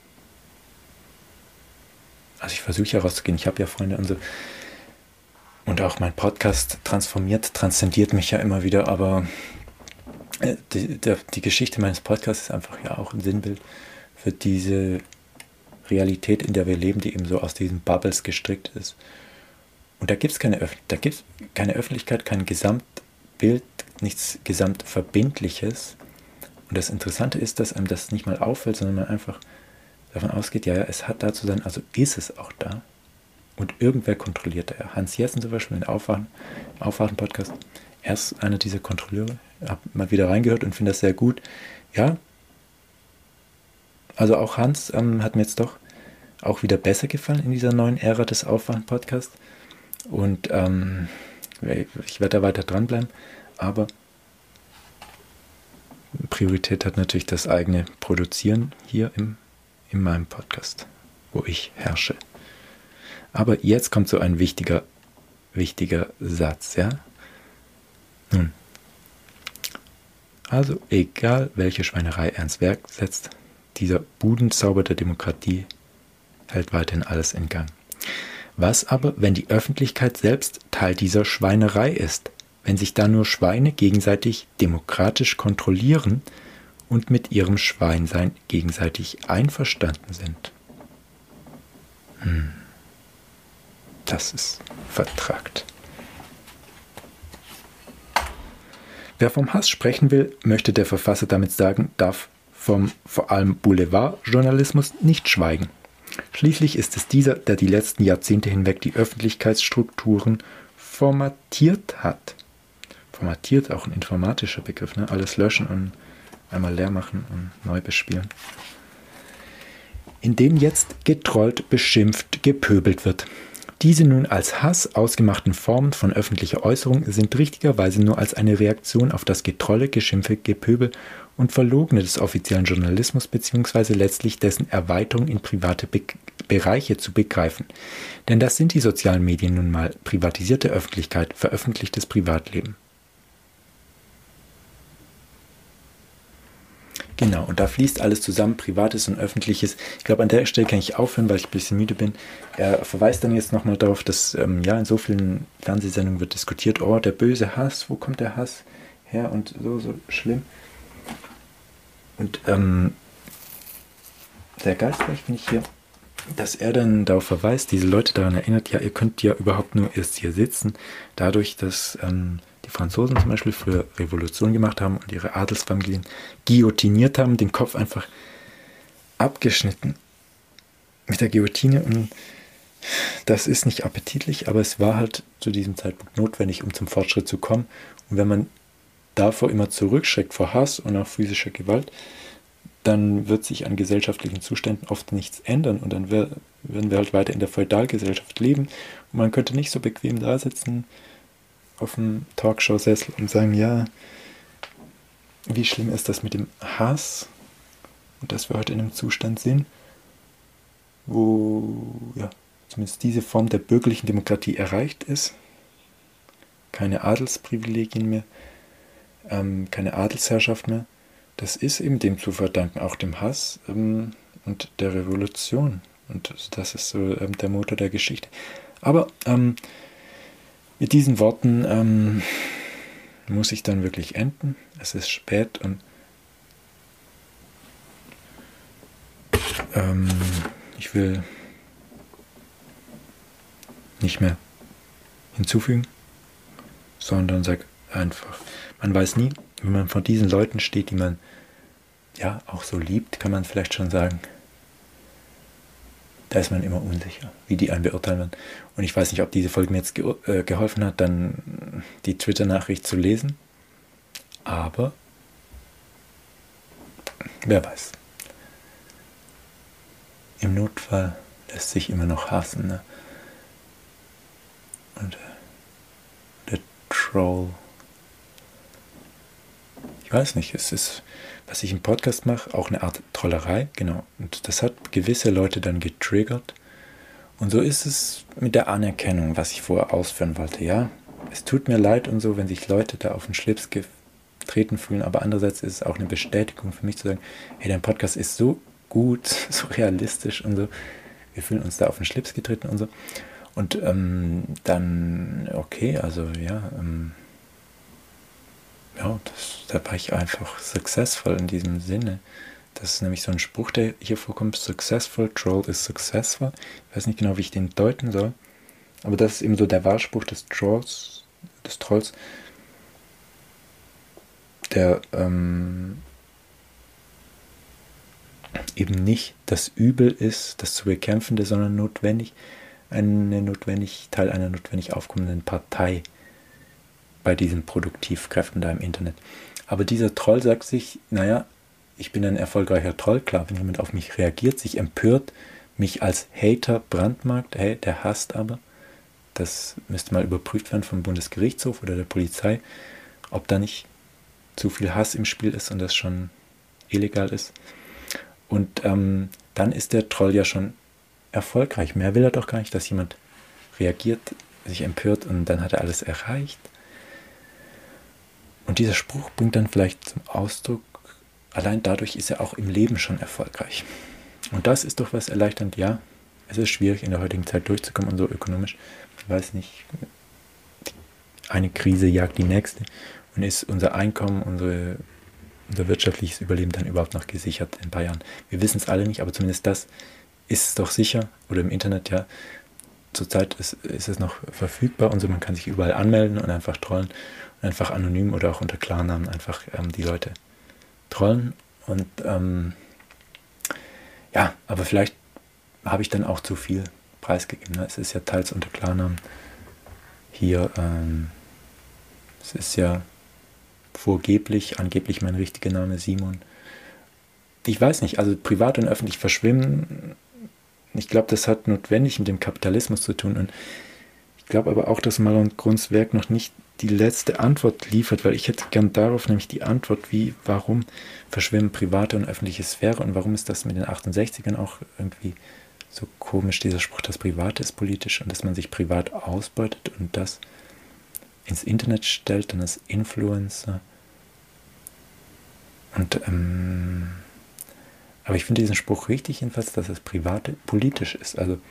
S1: also ich versuche ja rauszugehen. Ich habe ja Freunde und so. Und auch mein Podcast transformiert, transzendiert mich ja immer wieder, aber Die, die, die Geschichte meines Podcasts ist einfach ja auch ein Sinnbild für diese Realität, in der wir leben, die eben so aus diesen Bubbles gestrickt ist. Und da gibt es keine, Öf- da gibt's keine Öffentlichkeit, kein Gesamt, Bild, nichts Gesamtverbindliches. Und das Interessante ist, dass einem das nicht mal auffällt, sondern man einfach davon ausgeht, ja, ja, es hat da zu sein, also ist es auch da. Und irgendwer kontrolliert er. Hans Jessen zum Beispiel, im Aufwachen, im Aufwachen-Podcast, er ist einer dieser Kontrolleure. Ich habe mal wieder reingehört und finde das sehr gut. Ja, also auch Hans ähm, hat mir jetzt doch auch wieder besser gefallen in dieser neuen Ära des Aufwachen-Podcasts. Und ähm, ich werde da weiter dranbleiben, aber Priorität hat natürlich das eigene Produzieren hier im, in meinem Podcast, wo ich herrsche. Aber jetzt kommt so ein wichtiger, wichtiger Satz, ja? Nun, also egal welche Schweinerei er ins Werk setzt, dieser Budenzauber der Demokratie hält weiterhin alles in Gang. Was aber, wenn die Öffentlichkeit selbst Teil dieser Schweinerei ist? Wenn sich da nur Schweine gegenseitig demokratisch kontrollieren und mit ihrem Schweinsein gegenseitig einverstanden sind? Hm. Das ist vertrackt. Wer vom Hass sprechen will, möchte der Verfasser damit sagen, darf vom vor allem Boulevardjournalismus nicht schweigen. Schließlich ist es dieser, der die letzten Jahrzehnte hinweg die Öffentlichkeitsstrukturen formatiert hat. Formatiert, auch ein informatischer Begriff, ne? Alles löschen und einmal leer machen und neu bespielen. In dem jetzt getrollt, beschimpft, gepöbelt wird. Diese nun als Hass ausgemachten Formen von öffentlicher Äußerung sind richtigerweise nur als eine Reaktion auf das Getrolle, Geschimpfe, Gepöbel und Verlogene des offiziellen Journalismus bzw. letztlich dessen Erweiterung in private Be- Bereiche zu begreifen. Denn das sind die sozialen Medien nun mal, privatisierte Öffentlichkeit, veröffentlichtes Privatleben. Genau, und da fließt alles zusammen, Privates und Öffentliches. Ich glaube, an der Stelle kann ich aufhören, weil ich ein bisschen müde bin. Er verweist dann jetzt nochmal darauf, dass ähm, ja in so vielen Fernsehsendungen wird diskutiert, oh, der böse Hass, wo kommt der Hass her und so, so schlimm. Und ähm, sehr geistreich finde ich hier, dass er dann darauf verweist, diese Leute daran erinnert, ja, ihr könnt ja überhaupt nur erst hier sitzen, dadurch, dass ähm, die Franzosen zum Beispiel früher Revolution gemacht haben und ihre Adelsfamilien guillotiniert haben, den Kopf einfach abgeschnitten mit der Guillotine. Und das ist nicht appetitlich, aber es war halt zu diesem Zeitpunkt notwendig, um zum Fortschritt zu kommen. Und wenn man davor immer zurückschreckt, vor Hass und auch physischer Gewalt, dann wird sich an gesellschaftlichen Zuständen oft nichts ändern und dann wär, werden wir halt weiter in der Feudalgesellschaft leben und man könnte nicht so bequem da sitzen auf dem Talkshow-Sessel und sagen, ja, wie schlimm ist das mit dem Hass und dass wir heute in einem Zustand sind, wo ja, zumindest diese Form der bürgerlichen Demokratie erreicht ist, keine Adelsprivilegien mehr, ähm, keine Adelsherrschaft mehr. Das ist eben dem zu verdanken, auch dem Hass ähm, und der Revolution. Und das ist so ähm, der Motor der Geschichte. Aber ähm, mit diesen Worten ähm, muss ich dann wirklich enden. Es ist spät und ähm, ich will nicht mehr hinzufügen, sondern sage einfach, man weiß nie, wenn man vor diesen Leuten steht, die man ja auch so liebt, kann man vielleicht schon sagen, da ist man immer unsicher, wie die einen beurteilen werden. Und ich weiß nicht, ob diese Folge mir jetzt ge- äh, geholfen hat, dann die Twitter-Nachricht zu lesen. Aber wer weiß. Im Notfall lässt sich immer noch hassen. Ne? Und äh, der Troll. Ich weiß nicht, es ist, was ich im Podcast mache, auch eine Art Trollerei, genau. Und das hat gewisse Leute dann getriggert. Und so ist es mit der Anerkennung, was ich vorher ausführen wollte. Ja, es tut mir leid und so, wenn sich Leute da auf den Schlips getreten fühlen, aber andererseits ist es auch eine Bestätigung für mich zu sagen, hey, dein Podcast ist so gut, so realistisch und so. Wir fühlen uns da auf den Schlips getreten und so. Und ähm, dann, okay, also ja, ähm, ja, das, da war ich einfach successful in diesem Sinne. Das ist nämlich so ein Spruch, der hier vorkommt, successful, troll is successful. Ich weiß nicht genau, wie ich den deuten soll, aber das ist eben so der Wahlspruch des Trolls, des Trolls. der ähm, eben nicht das Übel ist, das zu bekämpfende, sondern notwendig, eine notwendig, Teil einer notwendig aufkommenden Partei bei diesen Produktivkräften da im Internet. Aber dieser Troll sagt sich, naja, ich bin ein erfolgreicher Troll, klar, wenn jemand auf mich reagiert, sich empört, mich als Hater brandmarkt, hey, der hasst aber, das müsste mal überprüft werden vom Bundesgerichtshof oder der Polizei, ob da nicht zu viel Hass im Spiel ist und das schon illegal ist. Und ähm, dann ist der Troll ja schon erfolgreich. Mehr will er doch gar nicht, dass jemand reagiert, sich empört und dann hat er alles erreicht. Und dieser Spruch bringt dann vielleicht zum Ausdruck, allein dadurch ist er auch im Leben schon erfolgreich. Und das ist doch was erleichternd. Ja, es ist schwierig in der heutigen Zeit durchzukommen und so ökonomisch. Ich weiß nicht, eine Krise jagt die nächste und ist unser Einkommen, unsere unser wirtschaftliches Überleben dann überhaupt noch gesichert in ein paar Jahren. Wir wissen es alle nicht, aber zumindest das ist doch sicher. Oder im Internet, ja, zurzeit ist, ist es noch verfügbar und so, man kann sich überall anmelden und einfach trollen und einfach anonym oder auch unter Klarnamen einfach ähm, die Leute trollen. Und ähm, ja, aber vielleicht habe ich dann auch zu viel preisgegeben. Ne? Es ist ja teils unter Klarnamen. Hier, ähm, es ist ja vorgeblich, angeblich mein richtiger Name Simon. Ich weiß nicht, also privat und öffentlich verschwimmen, ich glaube, das hat notwendig mit dem Kapitalismus zu tun und ich glaube aber auch, dass Mahlon Grunds Werk noch nicht die letzte Antwort liefert, weil ich hätte gern darauf nämlich die Antwort, wie, warum verschwimmen private und öffentliche Sphäre und warum ist das mit den achtundsechzigern auch irgendwie so komisch, dieser Spruch, das Private ist politisch und dass man sich privat ausbeutet und das ins Internet stellt, dann als Influencer. Und, ähm, aber ich finde diesen Spruch richtig, jedenfalls, dass das Private politisch ist. Also,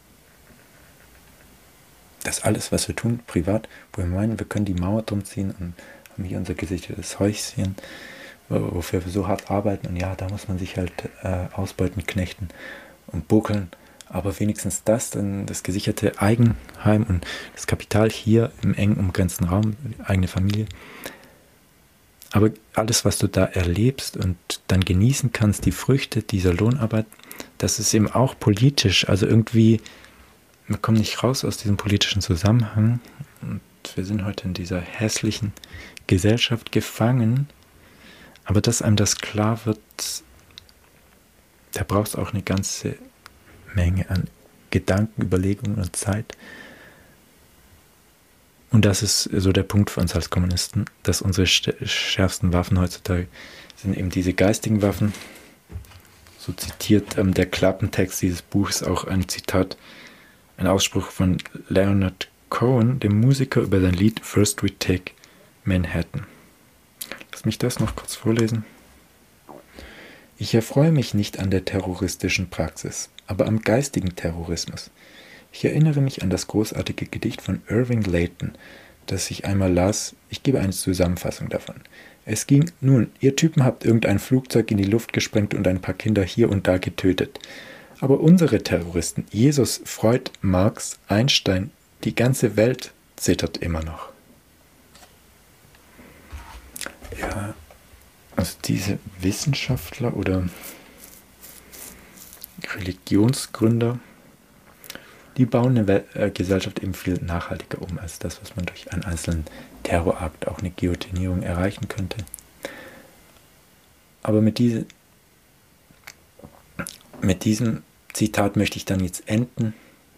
S1: dass alles, was wir tun, privat, wo wir meinen, wir können die Mauer drum ziehen und haben hier unser gesichtetes Häuschen, wofür wir so hart arbeiten. Und ja, da muss man sich halt äh, ausbeuten, knechten und buckeln. Aber wenigstens das, dann das gesicherte Eigenheim und das Kapital hier im eng umgrenzten Raum, eigene Familie. Aber alles, was du da erlebst und dann genießen kannst, die Früchte dieser Lohnarbeit, das ist eben auch politisch. Also irgendwie, wir kommen nicht raus aus diesem politischen Zusammenhang. Und wir sind heute in dieser hässlichen Gesellschaft gefangen. Aber dass einem das klar wird, da brauchst du auch eine ganze Menge an Gedanken, Überlegungen und Zeit. Und das ist so der Punkt für uns als Kommunisten, dass unsere schärfsten Waffen heutzutage sind eben diese geistigen Waffen. So zitiert ähm, der Klappentext dieses Buches auch ein Zitat, ein Ausspruch von Leonard Cohen, dem Musiker, über sein Lied First We Take Manhattan. Lass mich das noch kurz vorlesen. Ich erfreue mich nicht an der terroristischen Praxis, aber am geistigen Terrorismus. Ich erinnere mich an das großartige Gedicht von Irving Layton, das ich einmal las. Ich gebe eine Zusammenfassung davon. Es ging, nun, ihr Typen habt irgendein Flugzeug in die Luft gesprengt und ein paar Kinder hier und da getötet. Aber unsere Terroristen, Jesus, Freud, Marx, Einstein, die ganze Welt zittert immer noch. Ja, also diese Wissenschaftler oder Religionsgründer, die bauen eine Wel- äh, Gesellschaft eben viel nachhaltiger um, als das, was man durch einen einzelnen Terrorakt, auch eine Guillotinierung erreichen könnte. Aber mit, diese, mit diesem Zitat möchte ich dann jetzt enden.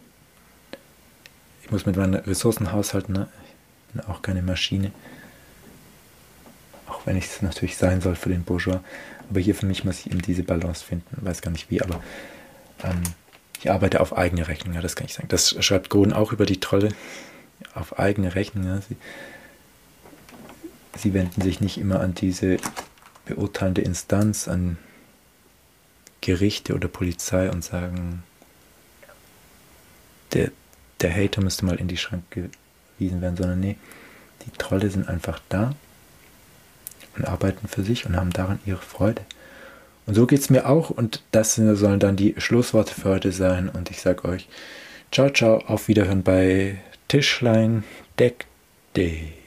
S1: Ich muss mit meinen Ressourcen haushalten, ne? Ich bin auch keine Maschine. Auch wenn ich es natürlich sein soll für den Bourgeois. Aber hier für mich muss ich eben diese Balance finden. Ich weiß gar nicht wie, aber ähm, ich arbeite auf eigene Rechnung, ja, das kann ich sagen. Das schreibt Cohen auch über die Trolle. Auf eigene Rechnung. Ja. Sie, sie wenden sich nicht immer an diese beurteilende Instanz, an Gerichte oder Polizei und sagen, der, der Hater müsste mal in die Schranke gewiesen werden, sondern nee, die Trolle sind einfach da und arbeiten für sich und haben daran ihre Freude. Und so geht es mir auch und das sollen dann die Schlussworte für heute sein und ich sage euch, ciao, ciao, auf Wiederhören bei Tischlein Deck Day.